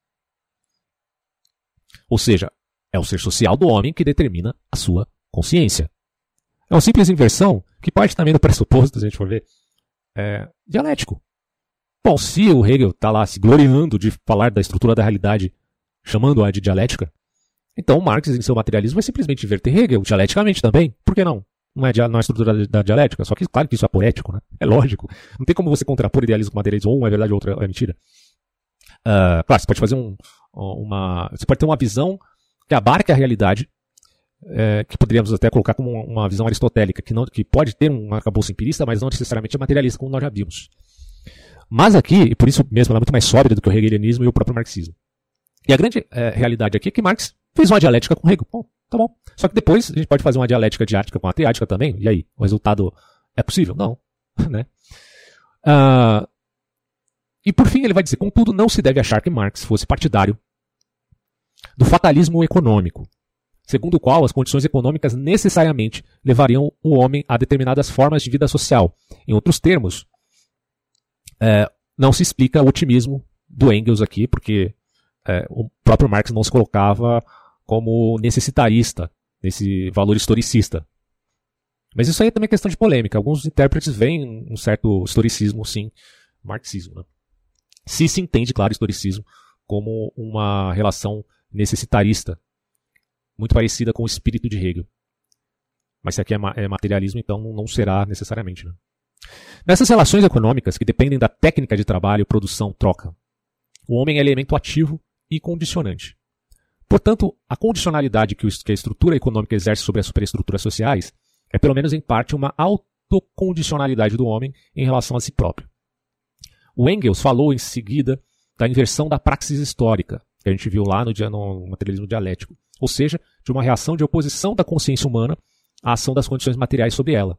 Ou seja, é o ser social do homem que determina a sua consciência. É uma simples inversão que parte também do pressuposto, se a gente for ver, dialético. Bom, se o Hegel está lá se gloriando de falar da estrutura da realidade, chamando-a de dialética, então Marx, em seu materialismo, vai simplesmente inverter Hegel, dialeticamente também. Por que não? Não é a estrutura da dialética, só que claro que isso é poético, né? É lógico. Não tem como você contrapor idealismo com materialismo, ou um é verdade, ou outro é mentira. Claro, você pode fazer você pode ter uma visão que abarque a realidade, que poderíamos até colocar como uma visão aristotélica, que pode ter um arcabouço empirista, mas não necessariamente materialista, como nós já vimos. Mas aqui, e por isso mesmo, ela é muito mais sóbria do que o hegelianismo e o próprio marxismo. E a grande realidade aqui é que Marx fez uma dialética com Hegel. Bom, tá bom. Só que depois a gente pode fazer uma dialética diática com a triática também. E aí? O resultado é possível? Não. Né? E por fim ele vai dizer, contudo, não se deve achar que Marx fosse partidário do fatalismo econômico, segundo o qual as condições econômicas necessariamente levariam o homem a determinadas formas de vida social. Em outros termos, não se explica o otimismo do Engels aqui, porque o próprio Marx não se colocava como necessitarista, nesse valor historicista. Mas isso aí é também questão de polêmica. Alguns intérpretes veem um certo historicismo, sim, marxismo. Né? Se entende, claro, historicismo como uma relação necessitarista, muito parecida com o espírito de Hegel. Mas se aqui é materialismo, então não será necessariamente. Né? Nessas relações econômicas, que dependem da técnica de trabalho, produção, troca, o homem é elemento ativo e condicionante. Portanto, a condicionalidade que a estrutura econômica exerce sobre as superestruturas sociais é, pelo menos em parte, uma autocondicionalidade do homem em relação a si próprio. O Engels falou em seguida da inversão da praxis histórica, que a gente viu lá no materialismo dialético, ou seja, de uma reação de oposição da consciência humana à ação das condições materiais sobre ela.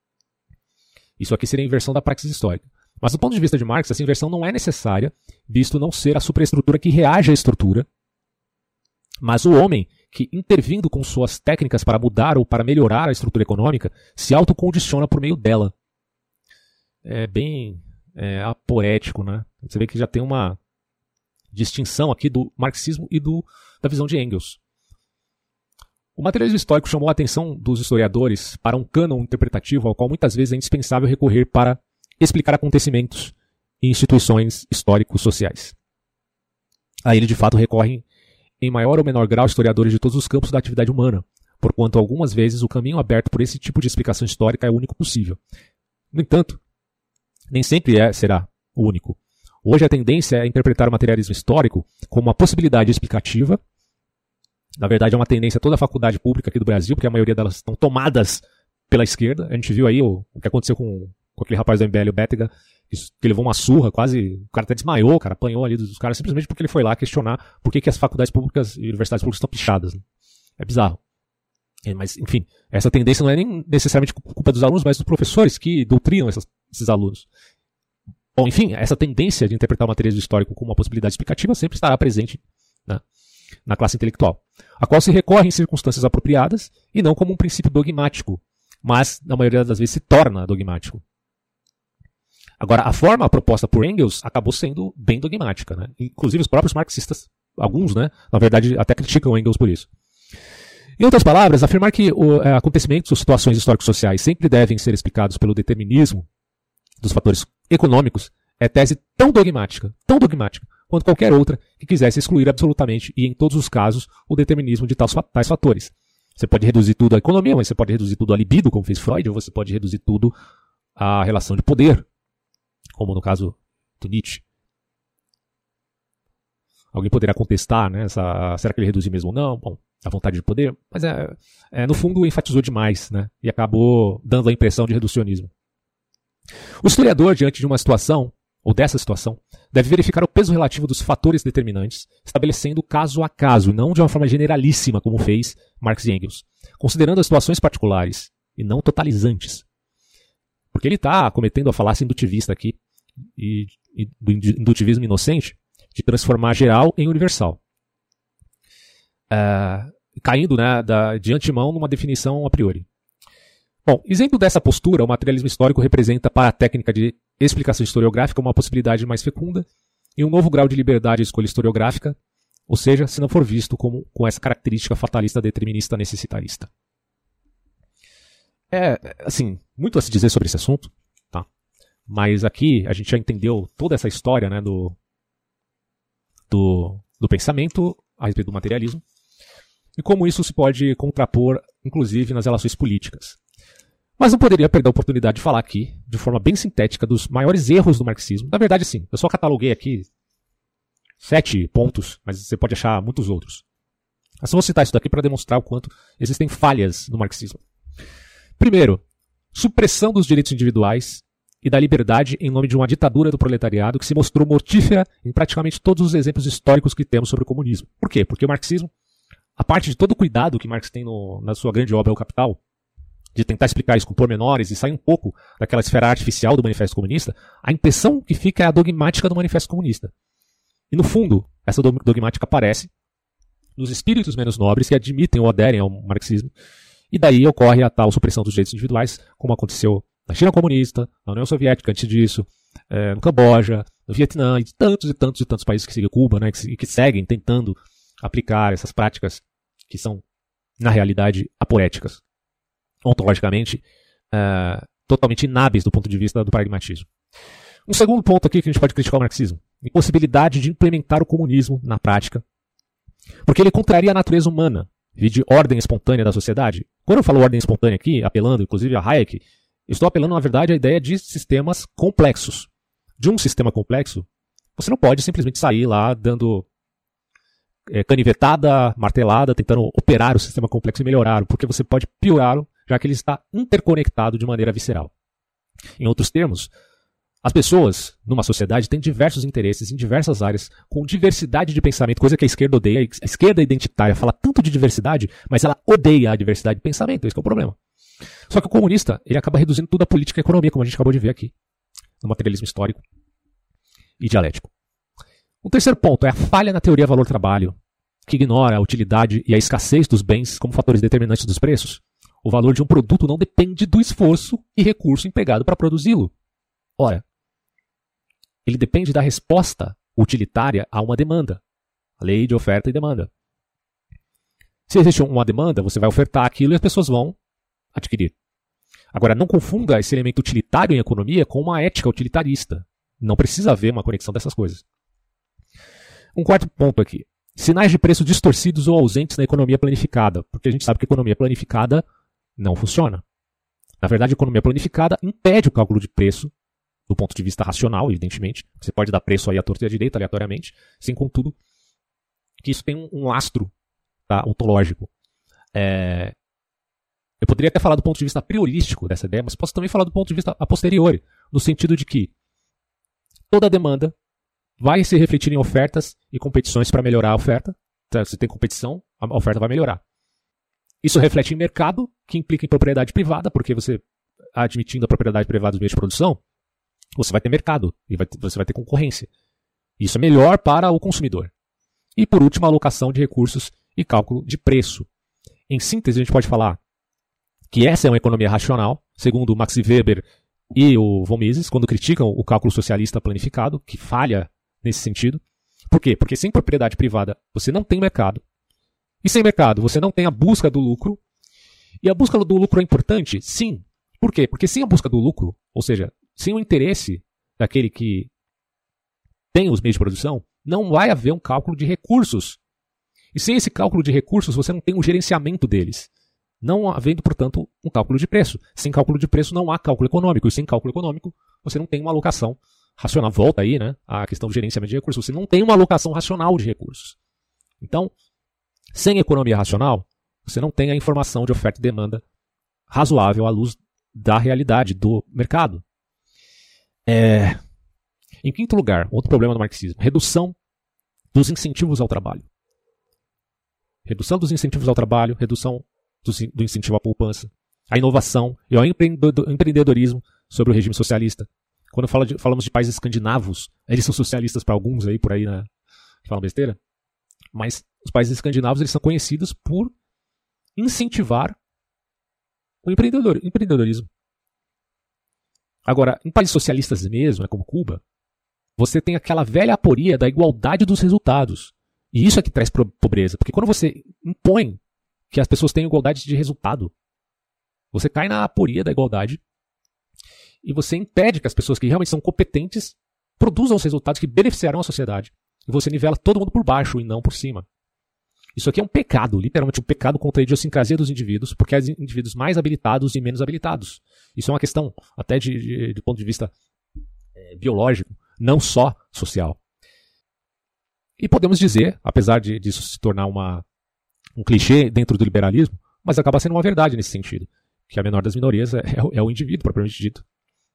Isso aqui seria a inversão da praxis histórica. Mas do ponto de vista de Marx, essa inversão não é necessária, visto não ser a superestrutura que reage à estrutura, mas o homem que, intervindo com suas técnicas para mudar ou para melhorar a estrutura econômica, se autocondiciona por meio dela. É bem apoético, né? Você vê que já tem uma distinção aqui do marxismo e da visão de Engels. O materialismo histórico chamou a atenção dos historiadores para um cânon interpretativo ao qual muitas vezes é indispensável recorrer para explicar acontecimentos e instituições históricos sociais. A ele, de fato, recorrem em maior ou menor grau historiadores de todos os campos da atividade humana, porquanto algumas vezes o caminho aberto por esse tipo de explicação histórica é o único possível. No entanto, nem sempre será o único. Hoje a tendência é interpretar o materialismo histórico como uma possibilidade explicativa. Na verdade é uma tendência a toda a faculdade pública aqui do Brasil, porque a maioria delas estão tomadas pela esquerda. A gente viu aí o que aconteceu com aquele rapaz do MBL, o Bétega, que levou uma surra, quase, o cara até desmaiou, cara, apanhou ali dos caras, simplesmente porque ele foi lá questionar por que as faculdades públicas e universidades públicas estão pichadas. Né? É bizarro. Mas, enfim, essa tendência não é nem necessariamente culpa dos alunos, mas dos professores que doutrinam esses alunos. Bom, enfim, essa tendência de interpretar o materialismo histórico como uma possibilidade explicativa sempre estará presente, né, na classe intelectual, a qual se recorre em circunstâncias apropriadas e não como um princípio dogmático, mas, na maioria das vezes, se torna dogmático. Agora, a forma proposta por Engels acabou sendo bem dogmática. Né? Inclusive, os próprios marxistas, alguns, né, na verdade, até criticam Engels por isso. Em outras palavras, afirmar que acontecimentos ou situações históricos sociais sempre devem ser explicados pelo determinismo dos fatores econômicos é tese tão dogmática, quanto qualquer outra que quisesse excluir absolutamente e em todos os casos o determinismo de tais fatores. Você pode reduzir tudo à economia, mas você pode reduzir tudo à libido, como fez Freud, ou você pode reduzir tudo à relação de poder, como no caso do Nietzsche. Alguém poderá contestar, né? Será que ele reduziu mesmo ou não? Bom, a vontade de poder, mas no fundo enfatizou demais, né? E acabou dando a impressão de reducionismo. O historiador, diante de uma situação, ou dessa situação, deve verificar o peso relativo dos fatores determinantes, estabelecendo caso a caso, não de uma forma generalíssima, como fez Marx e Engels, considerando as situações particulares e não totalizantes. Porque ele está cometendo a falácia indutivista aqui, e do indutivismo inocente, de transformar geral em universal. Caindo, né, de antemão numa definição a priori. Bom, isento dessa postura, o materialismo histórico representa para a técnica de explicação historiográfica uma possibilidade mais fecunda e um novo grau de liberdade de escolha historiográfica, ou seja, se não for visto como com essa característica fatalista, determinista, necessitarista. Assim, muito a se dizer sobre esse assunto, tá? Mas aqui a gente já entendeu toda essa história, né, do pensamento a respeito do materialismo e como isso se pode contrapor, inclusive, nas relações políticas. Mas não poderia perder a oportunidade de falar aqui, de forma bem sintética, dos maiores erros do marxismo. Na verdade, sim, eu só cataloguei aqui 7 pontos, mas você pode achar muitos outros. Mas eu vou citar isso daqui para demonstrar o quanto existem falhas no marxismo. Primeiro, supressão dos direitos individuais e da liberdade em nome de uma ditadura do proletariado que se mostrou mortífera em praticamente todos os exemplos históricos que temos sobre o comunismo. Por quê? Porque o marxismo, a parte de todo o cuidado que Marx tem na sua grande obra O Capital, de tentar explicar isso com pormenores e sair um pouco daquela esfera artificial do Manifesto Comunista, a impressão que fica é a dogmática do Manifesto Comunista. E no fundo, essa dogmática aparece nos espíritos menos nobres que admitem ou aderem ao marxismo, e daí ocorre a tal supressão dos direitos individuais, como aconteceu na China comunista, na União Soviética antes disso, no Camboja, no Vietnã, e tantos países que seguem Cuba, né, que seguem tentando aplicar essas práticas que são, na realidade, apoéticas, ontologicamente, totalmente inábeis do ponto de vista do pragmatismo. Um segundo ponto aqui que a gente pode criticar o marxismo: impossibilidade de implementar o comunismo na prática, porque ele contraria a natureza humana, de ordem espontânea da sociedade. Quando eu falo ordem espontânea aqui, apelando inclusive a Hayek, eu estou apelando, na verdade, à ideia de sistemas complexos. De um sistema complexo, você não pode simplesmente sair lá dando canivetada, martelada, tentando operar o sistema complexo e melhorá-lo, porque você pode piorá-lo, já que ele está interconectado de maneira visceral. Em outros termos, as pessoas, numa sociedade, têm diversos interesses em diversas áreas, com diversidade de pensamento, coisa que a esquerda odeia. A esquerda identitária fala tanto de diversidade, mas ela odeia a diversidade de pensamento. Esse é o problema. Só que o comunista, ele acaba reduzindo tudo a política e a economia, como a gente acabou de ver aqui, no materialismo histórico e dialético. O terceiro ponto é a falha na teoria valor-trabalho, que ignora a utilidade e a escassez dos bens como fatores determinantes dos preços. O valor de um produto não depende do esforço e recurso empregado para produzi-lo. Ora, ele depende da resposta utilitária a uma demanda. A lei de oferta e demanda. Se existe uma demanda, você vai ofertar aquilo e as pessoas vão adquirir. Agora, não confunda esse elemento utilitário em economia com uma ética utilitarista. Não precisa haver uma conexão dessas coisas. Um quarto ponto aqui: sinais de preço distorcidos ou ausentes na economia planificada, porque a gente sabe que a economia planificada não funciona. Na verdade, a economia planificada impede o cálculo de preço do ponto de vista racional, evidentemente. Você pode dar preço aí à torta e à direita, aleatoriamente, sem, contudo, que isso tem um lastro, tá, ontológico. Eu poderia até falar do ponto de vista priorístico dessa ideia, mas posso também falar do ponto de vista a posteriori, no sentido de que toda demanda vai se refletir em ofertas e competições para melhorar a oferta. Então, se tem competição, a oferta vai melhorar. Isso reflete em mercado, que implica em propriedade privada, porque você, admitindo a propriedade privada dos meios de produção, você vai ter mercado e você vai ter concorrência. Isso é melhor para o consumidor. E, por último, a alocação de recursos e cálculo de preço. Em síntese, a gente pode falar que essa é uma economia racional, segundo Max Weber e o von Mises, quando criticam o cálculo socialista planificado, que falha nesse sentido. Por quê? Porque sem propriedade privada você não tem mercado. E sem mercado você não tem a busca do lucro. E a busca do lucro é importante? Sim. Por quê? Porque sem a busca do lucro, ou seja, sem o interesse daquele que tem os meios de produção, não vai haver um cálculo de recursos. E sem esse cálculo de recursos, você não tem um gerenciamento deles. Não havendo, portanto, um cálculo de preço. Sem cálculo de preço não há cálculo econômico. E sem cálculo econômico, você não tem uma alocação racional. Volta aí, né, a questão do gerenciamento de recursos. Você não tem uma alocação racional de recursos. Então, sem economia racional, você não tem a informação de oferta e demanda razoável à luz da realidade do mercado. Em quinto lugar, outro problema do marxismo: redução dos incentivos ao trabalho. Redução dos incentivos ao trabalho, redução do incentivo à poupança. à inovação e ao empreendedorismo sobre o regime socialista. Quando falamos de países escandinavos, eles são socialistas para alguns aí, por aí, né, que falam besteira, mas os países escandinavos eles são conhecidos por incentivar o empreendedorismo. Agora, em países socialistas mesmo, né, como Cuba, você tem aquela velha aporia da igualdade dos resultados. E isso é que traz pobreza. Porque quando você impõe que as pessoas tenham igualdade de resultado, você cai na aporia da igualdade e você impede que as pessoas que realmente são competentes produzam os resultados que beneficiarão a sociedade. E você nivela todo mundo por baixo e não por cima. Isso aqui é um pecado, literalmente um pecado contra a idiosincrasia dos indivíduos, porque há indivíduos mais habilitados e menos habilitados. Isso é uma questão até de ponto de vista biológico, não só social. E podemos dizer, apesar disso se tornar um clichê dentro do liberalismo, mas acaba sendo uma verdade nesse sentido, que a menor das minorias é o indivíduo, propriamente dito.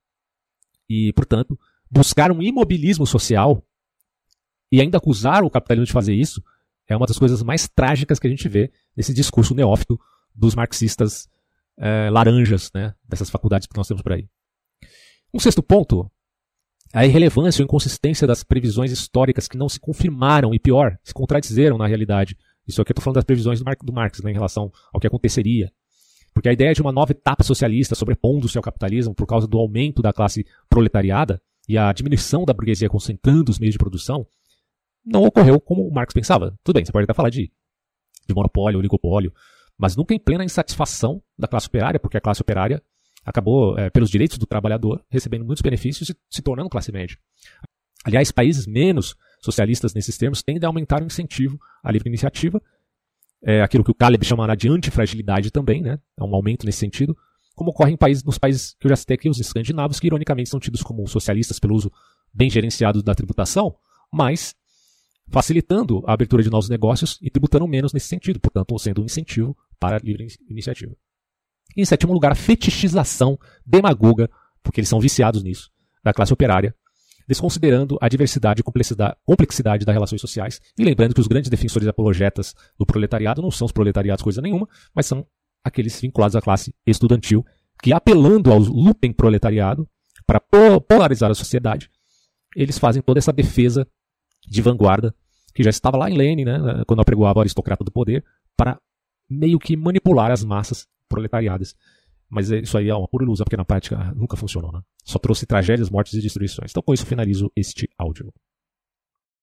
E, portanto, buscar um imobilismo social e ainda acusar o capitalismo de fazer isso é uma das coisas mais trágicas que a gente vê nesse discurso neófito dos marxistas laranjas, né, dessas faculdades que nós temos por aí. Um sexto ponto, a irrelevância ou inconsistência das previsões históricas que não se confirmaram e, pior, se contradizeram na realidade. Isso aqui eu estou falando das previsões do Marx, né, em relação ao que aconteceria. Porque a ideia de uma nova etapa socialista sobrepondo-se ao capitalismo por causa do aumento da classe proletariada e a diminuição da burguesia concentrando os meios de produção não ocorreu como o Marx pensava. Tudo bem, você pode até falar de monopólio, oligopólio, mas nunca em plena insatisfação da classe operária, porque a classe operária acabou, pelos direitos do trabalhador, recebendo muitos benefícios e se tornando classe média. Aliás, países menos socialistas nesses termos tendem a aumentar o incentivo à livre iniciativa, aquilo que o Caleb chamará de antifragilidade também, né? É um aumento nesse sentido, como ocorre nos países que eu já citei aqui, os escandinavos, que ironicamente são tidos como socialistas pelo uso bem gerenciado da tributação, mas facilitando a abertura de novos negócios e tributando menos nesse sentido, portanto, sendo um incentivo para a livre iniciativa. E, em sétimo lugar, a fetichização demagoga, porque eles são viciados nisso, da classe operária, desconsiderando a diversidade e complexidade das relações sociais, e lembrando que os grandes defensores e apologetas do proletariado não são os proletariados coisa nenhuma, mas são aqueles vinculados à classe estudantil, que apelando ao lupenproletariado para polarizar a sociedade, eles fazem toda essa defesa de vanguarda, que já estava lá em Lenin, né, quando apregoava o aristocrata do poder, para meio que manipular as massas proletariadas. Mas isso aí é uma pura ilusão, porque na prática nunca funcionou, né? Só trouxe tragédias, mortes e destruições. Então com isso finalizo este áudio.